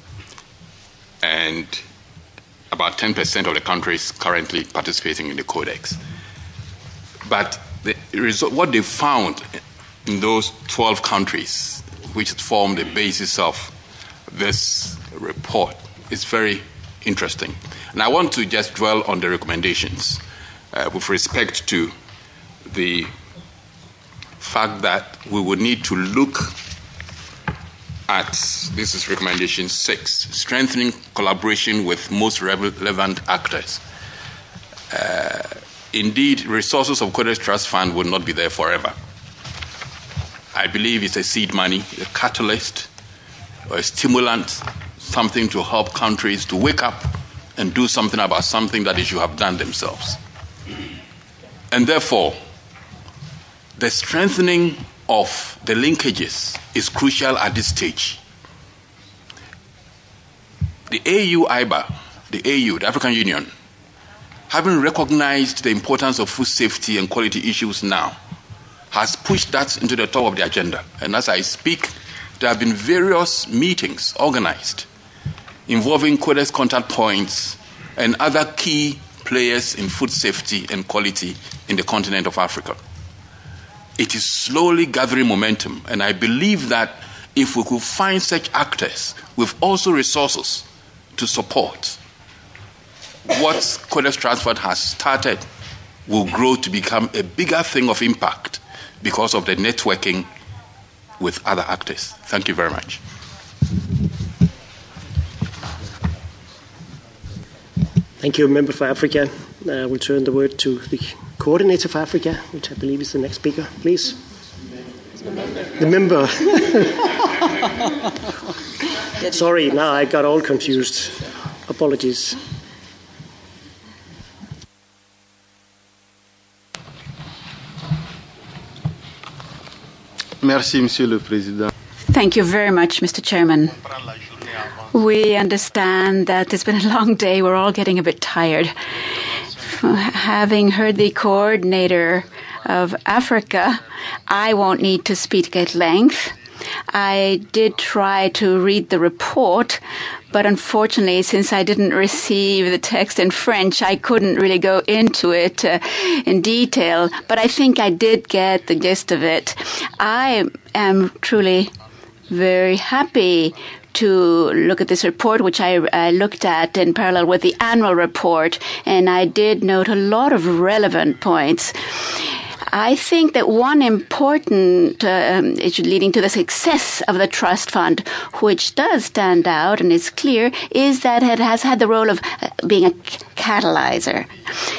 And about 10% of the countries currently participating in the Codex. But what they found in those 12 countries, which form the basis of this report, is very interesting. And I want to just dwell on the recommendations with respect to the fact that we would need to look at, this is recommendation 6, strengthening collaboration with most relevant actors. Indeed, resources of Codex Trust Fund will not be there forever. I believe it's a seed money, a catalyst, or a stimulant, something to help countries to wake up and do something about something that they should have done themselves. And therefore, the strengthening of the linkages is crucial at this stage. The AU-IBA, the AU, the African Union, having recognized the importance of food safety and quality issues now, has pushed that into the top of the agenda. And as I speak, there have been various meetings organized involving Codex contact points and other key players in food safety and quality in the continent of Africa. It is slowly gathering momentum, and I believe that if we could find such actors with also resources to support, what Codex Trust Fund has started will grow to become a bigger thing of impact because of the networking with other actors. Thank you very much. Thank you, Member for Africa. I will turn the word to the Coordinator for Africa, which I believe is the next speaker. Please. The member. Sorry, now I got all confused. Apologies. Merci, Monsieur le Président. Thank you very much, Mr. Chairman. We understand that it's been a long day. We're all getting a bit tired. Having heard the coordinator of Africa, I won't need to speak at length. I did try to read the report, but unfortunately, since I didn't receive the text in French, I couldn't really go into it in detail. But I think I did get the gist of it. I am truly very happy to look at this report, which I looked at in parallel with the annual report, and I did note a lot of relevant points. I think that one important issue leading to the success of the trust fund, which does stand out and is clear, is that it has had the role of being a catalyzer.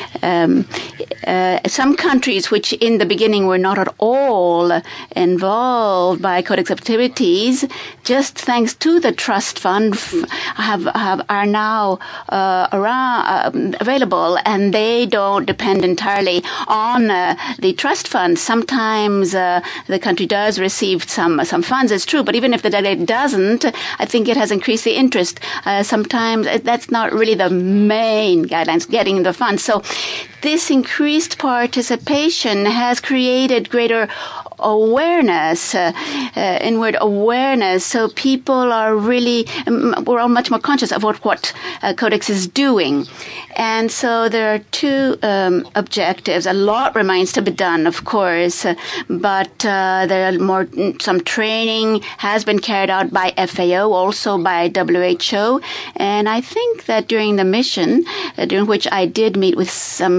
Some countries which in the beginning were not at all involved by Codex activities, just thanks to the trust fund, are now available, and they don't depend entirely on the trust fund. Sometimes the country does receive some funds, it's true, but even if the delegate doesn't, I think it has increased the interest. Sometimes that's not really the main guidelines, getting the funds. So this increased participation has created greater awareness, inward awareness. So people are really, we're all much more conscious of what Codex is doing. And so there are two objectives. A lot remains to be done, of course, but there are more. Some training has been carried out by FAO, also by WHO. And I think that during the mission, during which I did meet with some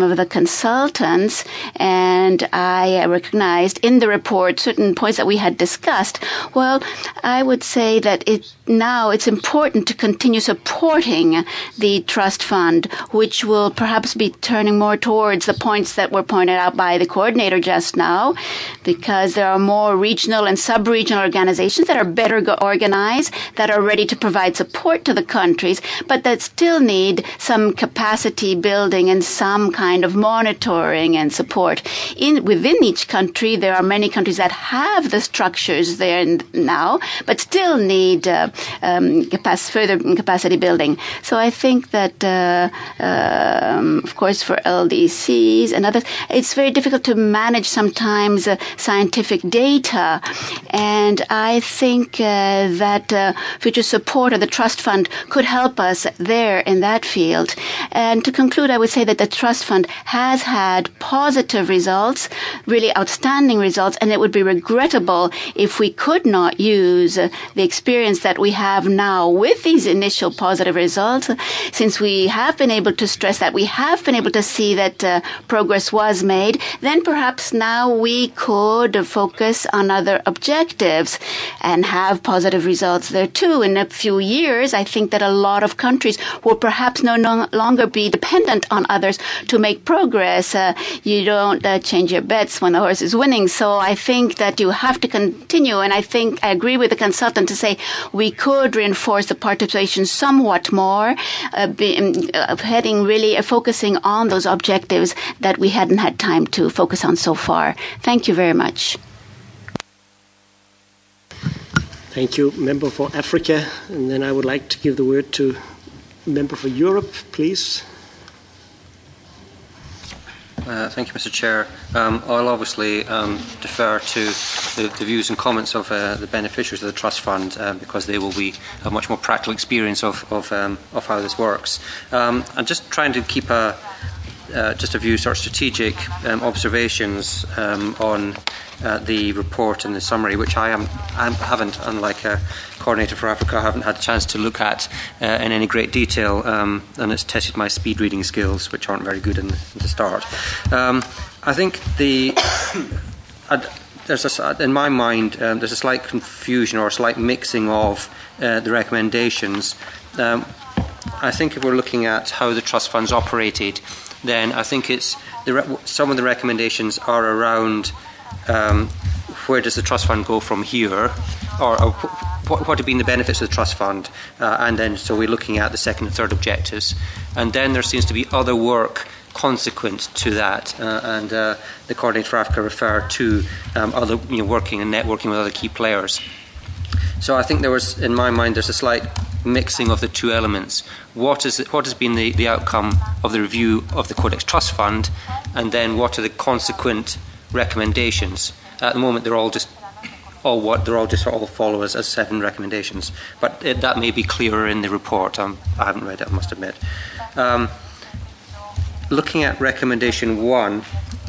of the consultants, and I recognized in the report certain points that we had discussed. Well, I would say that now it's important to continue supporting the trust fund, which will perhaps be turning more towards the points that were pointed out by the coordinator just now, because there are more regional and sub-regional organizations that are better organized, that are ready to provide support to the countries, but that still need some capacity building and some kind of monitoring and support. Within each country, there are many countries that have the structures there now, but still need further capacity building. So I think that, of course, for LDCs and others, it's very difficult to manage sometimes scientific data. And I think that future support of the trust fund could help us there in that field. And to conclude, I would say that the trust fund has had positive results, really outstanding results, and it would be regrettable if we could not use the experience that we have now with these initial positive results, since we have been able to stress that, we have been able to see that progress was made. Then perhaps now we could focus on other objectives and have positive results there too. In a few years, I think that a lot of countries will perhaps no longer be dependent on others to make progress. You don't change your bets when the horse is winning. So I think that you have to continue. And I think I agree with the consultant to say we could reinforce the participation somewhat more, focusing on those objectives that we hadn't had time to focus on so far. Thank you very much. Thank you, Member for Africa. And then I would like to give the word to Member for Europe, please. Thank you, Mr. Chair. I'll obviously defer to the views and comments of the beneficiaries of the trust fund because they will have much more practical experience of how this works. I'm just trying to keep just a few sort of strategic observations on the report and the summary, which I haven't, unlike a coordinator for Africa, I haven't had a chance to look at in any great detail, and it's tested my speed reading skills, which aren't very good in the start. I think there's in my mind, there's a slight confusion or a slight mixing of the recommendations. I think if we're looking at how the trust fund's operated, then I think it's some of the recommendations are around where does the trust fund go from here, or what have been the benefits of the trust fund, and then so we're looking at the second and third objectives, and then there seems to be other work consequent to that, and the Coordinator for Africa referred to other working and networking with other key players. So I think in my mind, there's a slight mixing of the two elements. What has been the outcome of the review of the Codex Trust Fund, and then what are the consequent recommendations? At the moment, they're all follow as 7 recommendations, but that may be clearer in the report. I haven't read it, I must admit. Looking at recommendation 1,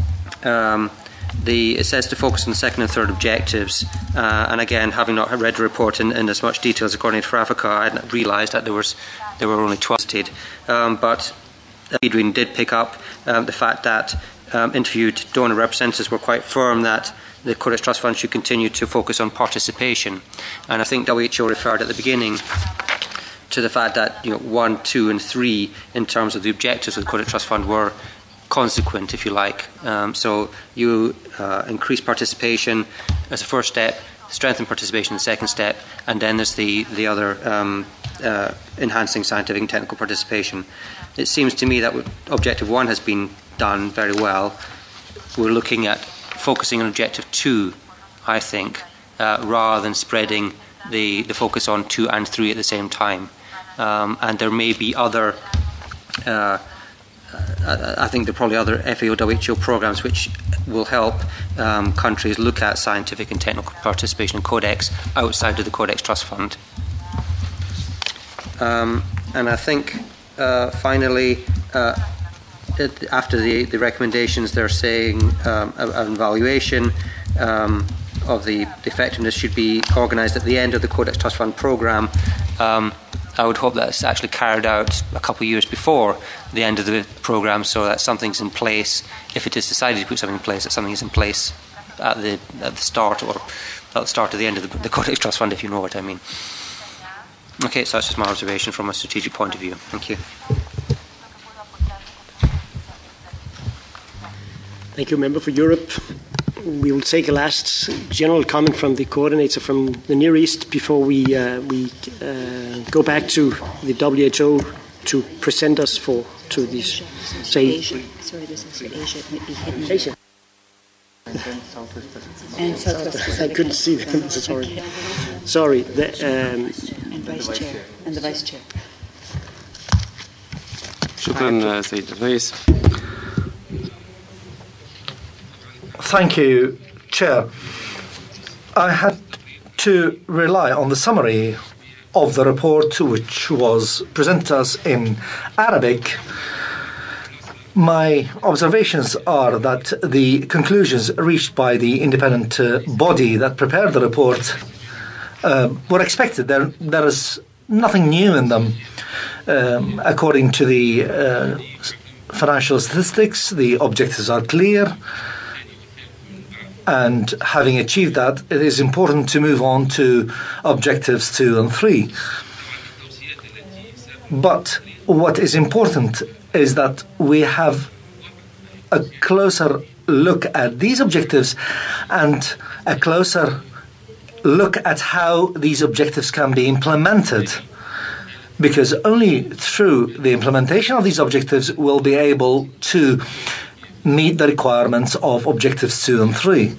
it says to focus on the second and third objectives, and again, having not read the report in as much detail as the Coordinator for Africa, I hadn't realised that there were only 12, but Adrian did pick up the fact that interviewed donor representatives were quite firm that the Codex Trust Fund should continue to focus on participation, and I think WHO referred at the beginning to the fact that 1, 2 and 3 in terms of the objectives of the Codex Trust Fund were consequent, if you like. So you increase participation as a first step, strengthen participation as a second step, and then there's the other enhancing scientific and technical participation. It seems to me that Objective 1 has been done very well. We're looking at focusing on Objective 2, I think, rather than spreading the focus on 2 and 3 at the same time. And there may be other I think there are probably other FAO/WHO programs which will help countries look at scientific and technical participation in Codex outside of the Codex Trust Fund. And I think finally, after the recommendations, they're saying an evaluation of the effectiveness should be organised at the end of the Codex Trust Fund programme, I would hope that's actually carried out a couple of years before the end of the programme, so that something's in place. If it is decided to put something in place, that something is in place at the start, or at the start or the end of the Codex Trust Fund, if you know what I mean. Okay, so that's just my observation from a strategic point of view. Thank you. Thank you, Member for Europe. We will take a last general comment from the coordinator from the Near East before we go back to the WHO to present us to this. Asia. Sorry, this is Asia. It might be hidden. Asia. And Southwest I couldn't see them. Sorry. Sorry. And Vice Chair. And the Vice Chair. شكرا سيد الرئيس. Thank you, Chair. I had to rely on the summary of the report, which was presented to us in Arabic. My observations are that the conclusions reached by the independent body that prepared the report were expected. There is nothing new in them. According to the financial statistics, the objectives are clear. And having achieved that, it is important to move on to objectives 2 and 3. But what is important is that we have a closer look at these objectives and a closer look at how these objectives can be implemented. Because only through the implementation of these objectives will be able to meet the requirements of objectives 2 and 3.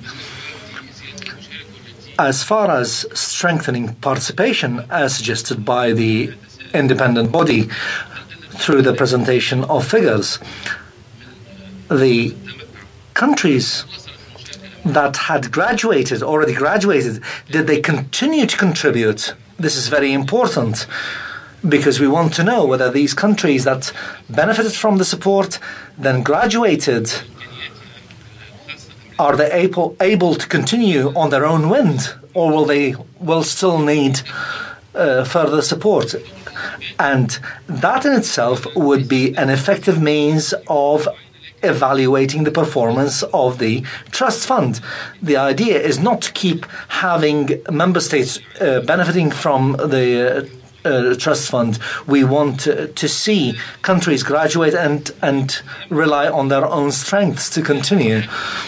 As far as strengthening participation, as suggested by the independent body through the presentation of figures, the countries that had already graduated, did they continue to contribute? This is very important, because we want to know whether these countries that benefited from the support, then graduated, are they able to continue on their own wind, or will still need further support? And that in itself would be an effective means of evaluating the performance of the trust fund. The idea is not to keep having member states benefiting from the trust fund. We want to see countries graduate and rely on their own strengths to continue.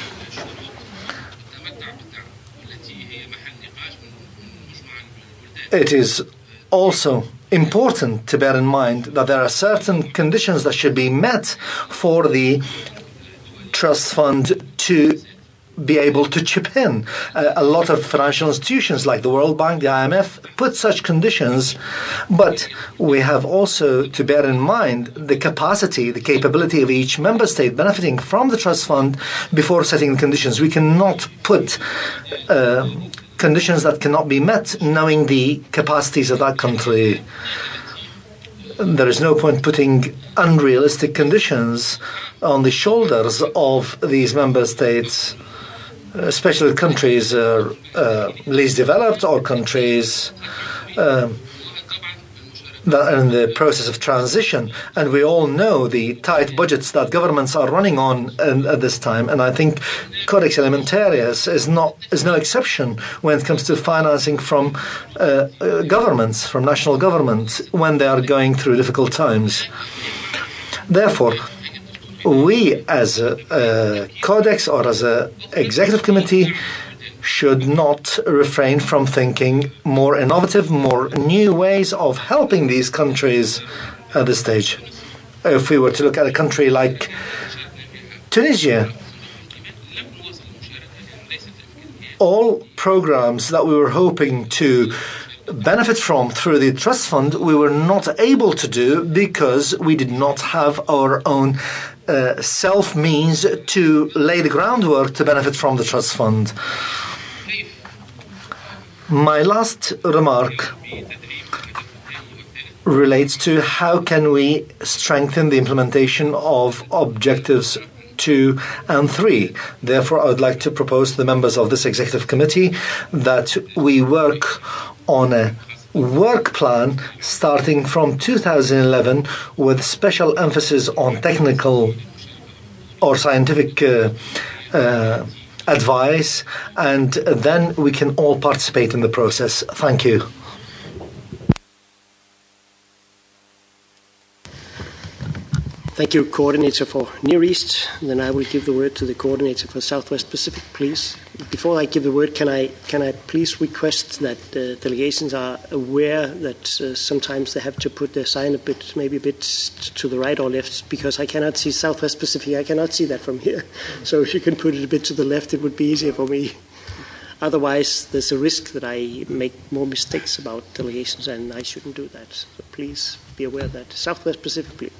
It is also important to bear in mind that there are certain conditions that should be met for the trust fund to be able to chip in. A lot of financial institutions like the World Bank, the IMF, put such conditions, but we have also to bear in mind the capability of each member state benefiting from the trust fund before setting the conditions. We cannot put conditions that cannot be met knowing the capacities of that country. There is no point putting unrealistic conditions on the shoulders of these member states, especially countries least developed or countries that are in the process of transition. And we all know the tight budgets that governments are running on at this time. And I think Codex Alimentarius is no exception when it comes to financing from governments, from national governments, when they are going through difficult times. Therefore, we as a Codex or as an executive committee should not refrain from thinking more innovative, more new ways of helping these countries at this stage. If we were to look at a country like Tunisia, all programs that we were hoping to benefit from through the trust fund, we were not able to do because we did not have our own self-means to lay the groundwork to benefit from the trust fund. My last remark relates to how can we strengthen the implementation of objectives 2 and 3. Therefore, I would like to propose to the members of this executive committee that we work on a work plan starting from 2011 with special emphasis on technical or scientific advice, and then we can all participate in the process. Thank you. Thank you, Coordinator for Near East. Then I will give the word to the Coordinator for Southwest Pacific, please. Before I give the word, can I please request that delegations are aware that sometimes they have to put their sign maybe a bit to the right or left, because I cannot see Southwest Pacific. I cannot see that from here. So if you can put it a bit to the left, it would be easier for me. Otherwise, there's a risk that I make more mistakes about delegations, and I shouldn't do that. So please be aware of that. Southwest Pacific, please.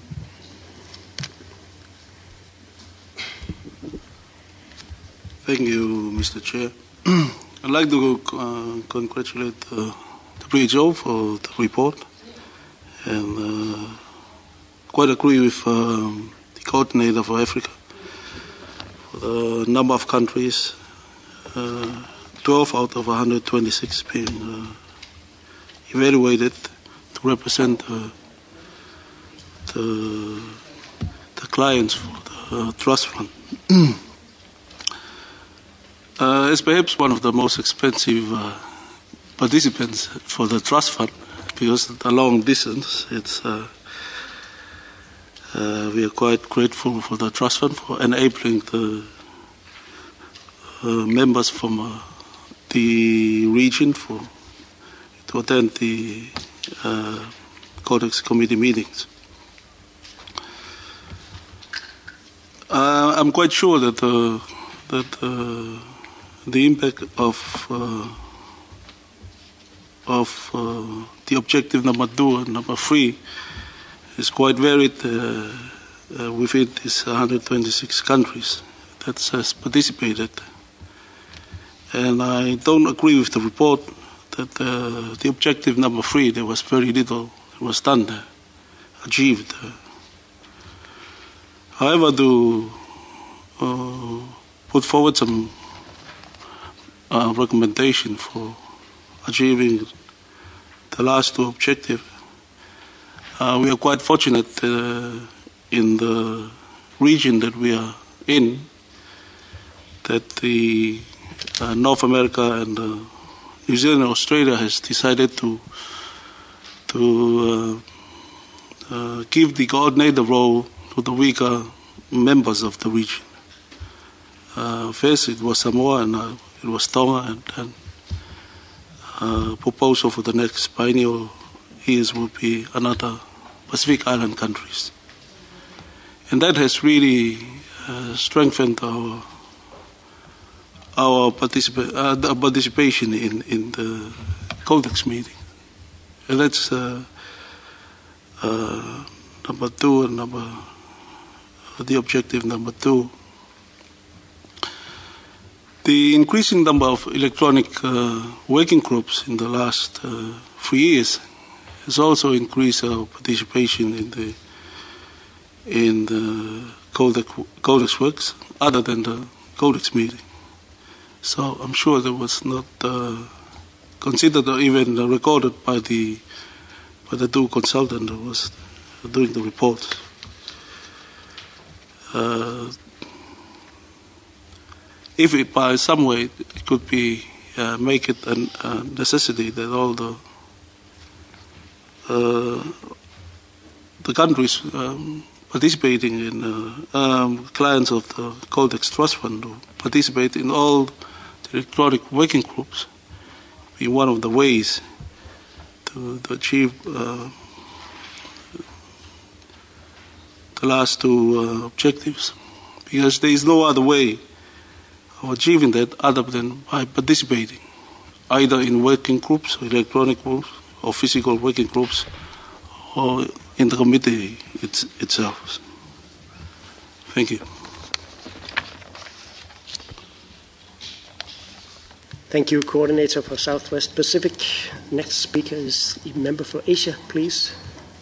Thank you, Mr. Chair. I'd like to congratulate the WHO for the report, and quite agree with the coordinator for Africa. For the number of countries, 12 out of 126 being evaluated to represent the clients for the trust fund. It's perhaps one of the most expensive participants for the trust fund, because the long distance, we are quite grateful for the trust fund for enabling the members from the region to attend the Codex Committee meetings. I'm quite sure that the impact of the objective number 2 and number 3 is quite varied within these 126 countries that has participated. And I don't agree with the report that the objective number 3, there was very little that was done there, achieved. However, to put forward some recommendation for achieving the last 2 objectives. We are quite fortunate in the region that we are in, that the North America and New Zealand and Australia has decided to give the coordinator role to the weaker members of the region. First it was Samoa, and it was Tonga, and proposal for the next biennial years will be another Pacific Island countries. And that has really strengthened our participation in the Codex meeting. And that's number 2 and the objective number 2. The increasing number of electronic working groups in the last 3 years has also increased our participation in the Codex works, other than the Codex meeting. So I'm sure that was not considered or even recorded by the 2 consultants that was doing the reports. If it, by some way it could be make it a necessity that all the countries participating in clients of the Codex Trust Fund to participate in all the electronic working groups, be one of the ways to achieve the last 2 objectives, because there is no other way of achieving that other than by participating, either in working groups, or electronic groups, or physical working groups, or in the committee itself. Thank you. Thank you, Coordinator for Southwest Pacific. Next speaker is the member for Asia, please.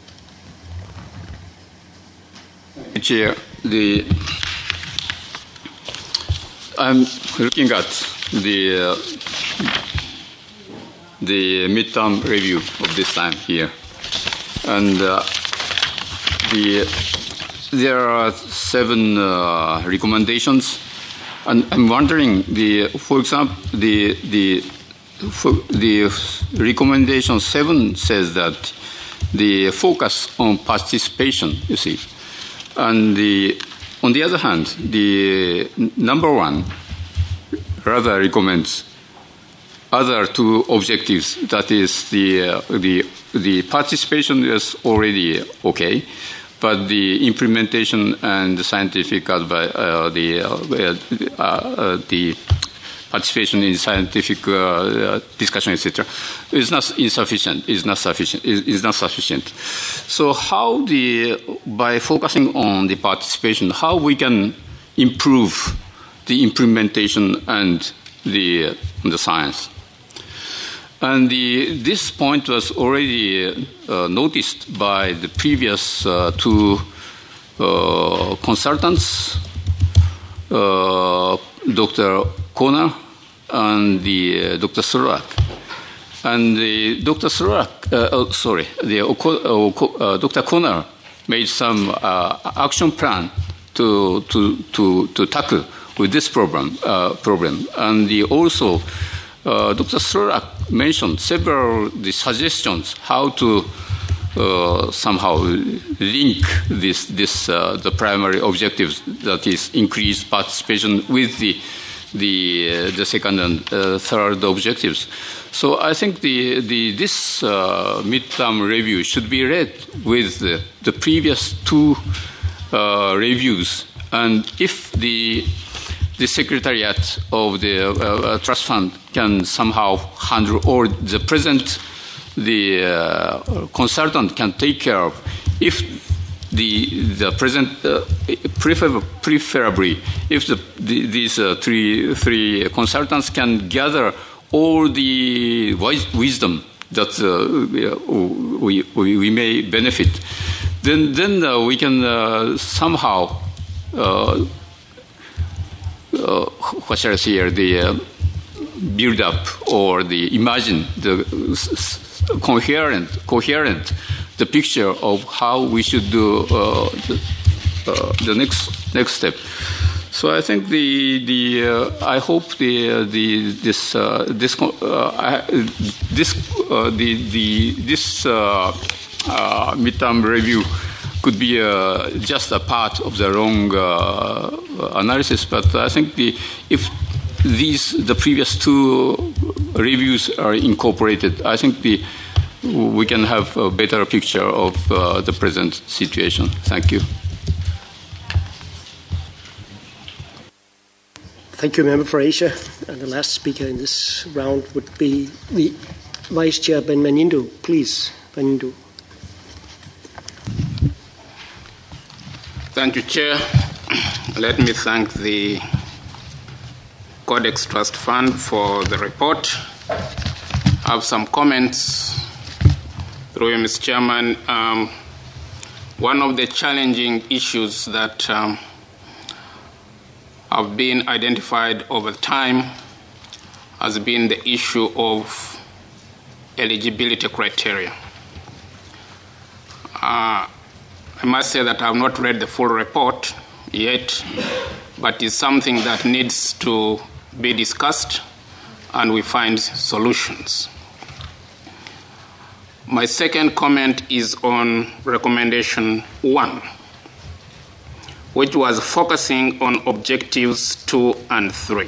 Chair, I'm looking at the the midterm review of this time here. And there are 7 recommendations, and I'm wondering, for example, the recommendation 7 says that the focus on participation, you see, and on the other hand, the number 1 rather recommends other 2 objectives. That is, the participation is already okay, but the implementation and the scientific advice, the participation in scientific discussion, etc., is not insufficient. Is not sufficient. So, how by focusing on the participation, how we can improve the implementation and the science? And this point was already noticed by the previous 2 consultants, Dr. Konar and Dr. Surak. And Dr. Surak, Dr. Konar made some action plan to tackle with this problem. And also, Dr. Surak mentioned several the suggestions how to somehow link the primary objectives, that is, increased participation, with the second and third objectives. So I think this midterm review should be read with the previous 2 reviews, and if the Secretariat of the Trust Fund can somehow handle, or the present consultant can take care of, if the present preferably if these three consultants can gather all the wisdom that we may benefit, then we can somehow what shall I say here, build up or imagine the coherent the picture of how we should do the next step. So I think I hope this midterm review could be just a part of the long analysis, but I think if the previous 2 reviews are incorporated, I think we can have a better picture of the present situation. Thank you. Thank you, Member for Asia. And the last speaker in this round would be the Vice Chair Ben Manindu. Please, Manindu. Thank you, Chair. Let me thank the Codex Trust Fund for the report. I have some comments through you, Mr. Chairman. One of the challenging issues that have been identified over time has been the issue of eligibility criteria. I must say that I have not read the full report yet, but it's something that needs to be discussed and we find solutions. My second comment is on recommendation 1, which was focusing on objectives 2 and 3.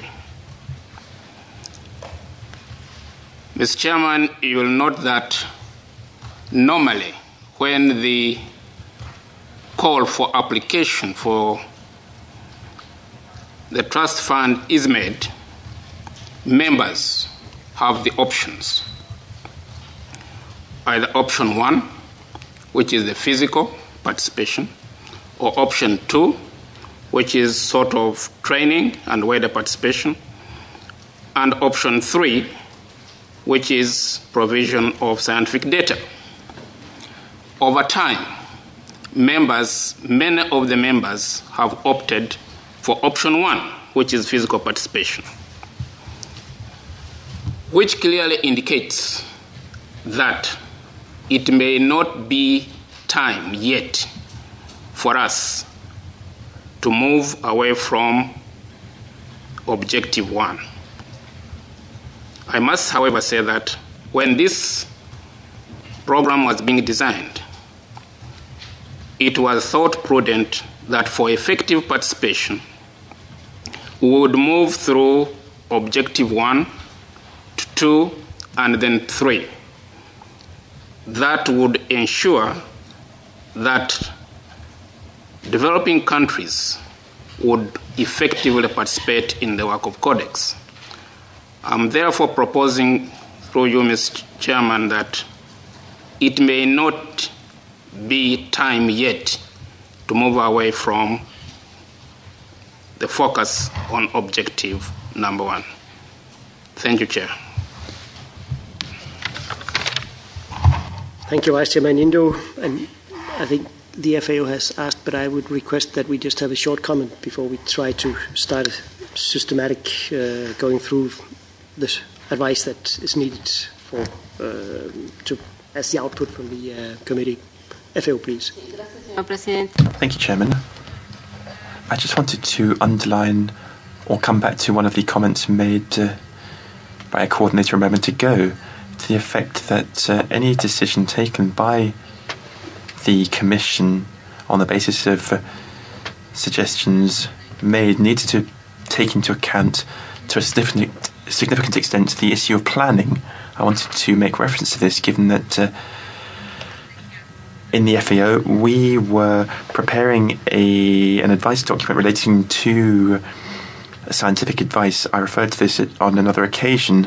Mr. Chairman, you will note that normally when the call for application for the trust fund is made, members have the options. Either option 1, which is the physical participation, or option 2, which is sort of training and wider participation, and option 3, which is provision of scientific data. Over time, many of the members have opted for option 1, which is physical participation. which clearly indicates that it may not be time yet for us to move away from Objective 1. I must, however, say that when this program was being designed, it was thought prudent that for effective participation, we would move through Objective 1 to 2 and then 3. That would ensure that developing countries would effectively participate in the work of Codex. I'm therefore proposing, through you, Mr. Chairman, that it may not be time yet to move away from the focus on Objective number 1. Thank you, Chair. Thank you, Vice Chairman Indo. And I think the FAO has asked, but I would request that we just have a short comment before we try to start a systematic going through the advice that is needed for as the output from the committee. FAO, please. Thank you, Chairman. I just wanted to underline or come back to one of the comments made by a coordinator a moment ago, to the effect that any decision taken by the Commission on the basis of suggestions made needs to take into account to a significant extent the issue of planning. I wanted to make reference to this, given that in the FAO we were preparing an advice document relating to scientific advice. I referred to this on another occasion.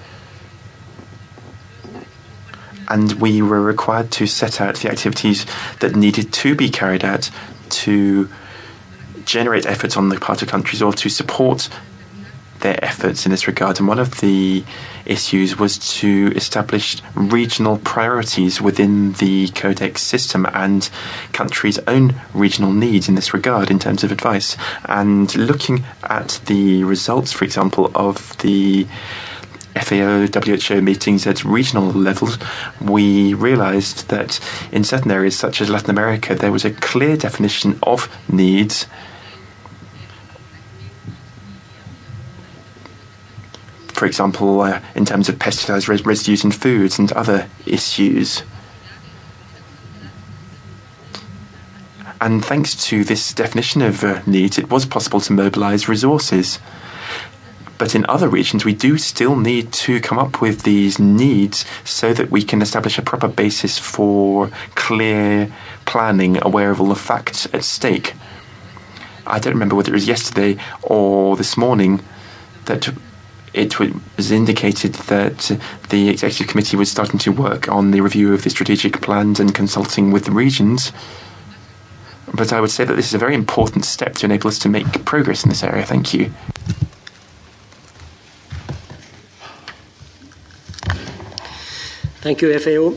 And we were required to set out the activities that needed to be carried out to generate efforts on the part of countries or to support their efforts in this regard. And one of the issues was to establish regional priorities within the Codex system and countries' own regional needs in this regard in terms of advice. And looking at the results, for example, of the FAO, WHO meetings at regional levels, we realized that in certain areas such as Latin America, there was a clear definition of needs. For example, in terms of pesticides residues in foods and other issues. And thanks to this definition of needs, it was possible to mobilize resources. But in other regions, we do still need to come up with these needs so that we can establish a proper basis for clear planning, aware of all the facts at stake. I don't remember whether it was yesterday or this morning that it was indicated that the Executive Committee was starting to work on the review of the strategic plans and consulting with the regions. But I would say that this is a very important step to enable us to make progress in this area. Thank you. Thank you, FAO.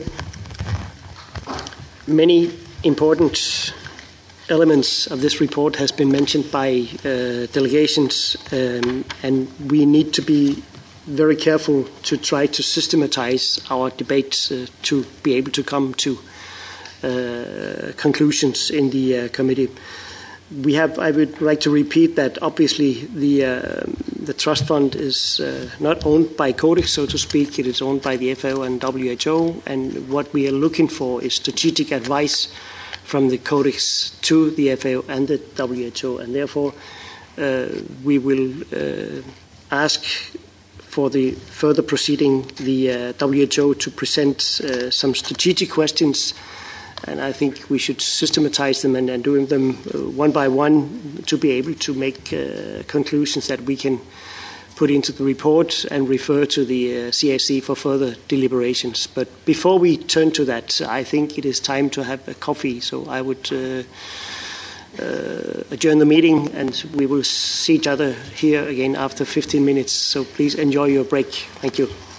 Many important elements of this report has been mentioned by delegations, and we need to be very careful to try to systematize our debates to be able to come to conclusions in the committee. I would like to repeat that obviously the trust fund is not owned by Codex, so to speak. It is owned by the FAO and WHO, and what we are looking for is strategic advice from the Codex to the FAO and the WHO, and therefore we will ask for the further proceeding the WHO to present some strategic questions. And I think we should systematize them and doing them one by one to be able to make conclusions that we can put into the report and refer to the CAC for further deliberations. But before we turn to that, I think it is time to have a coffee. So I would adjourn the meeting, and we will see each other here again after 15 minutes. So please enjoy your break. Thank you.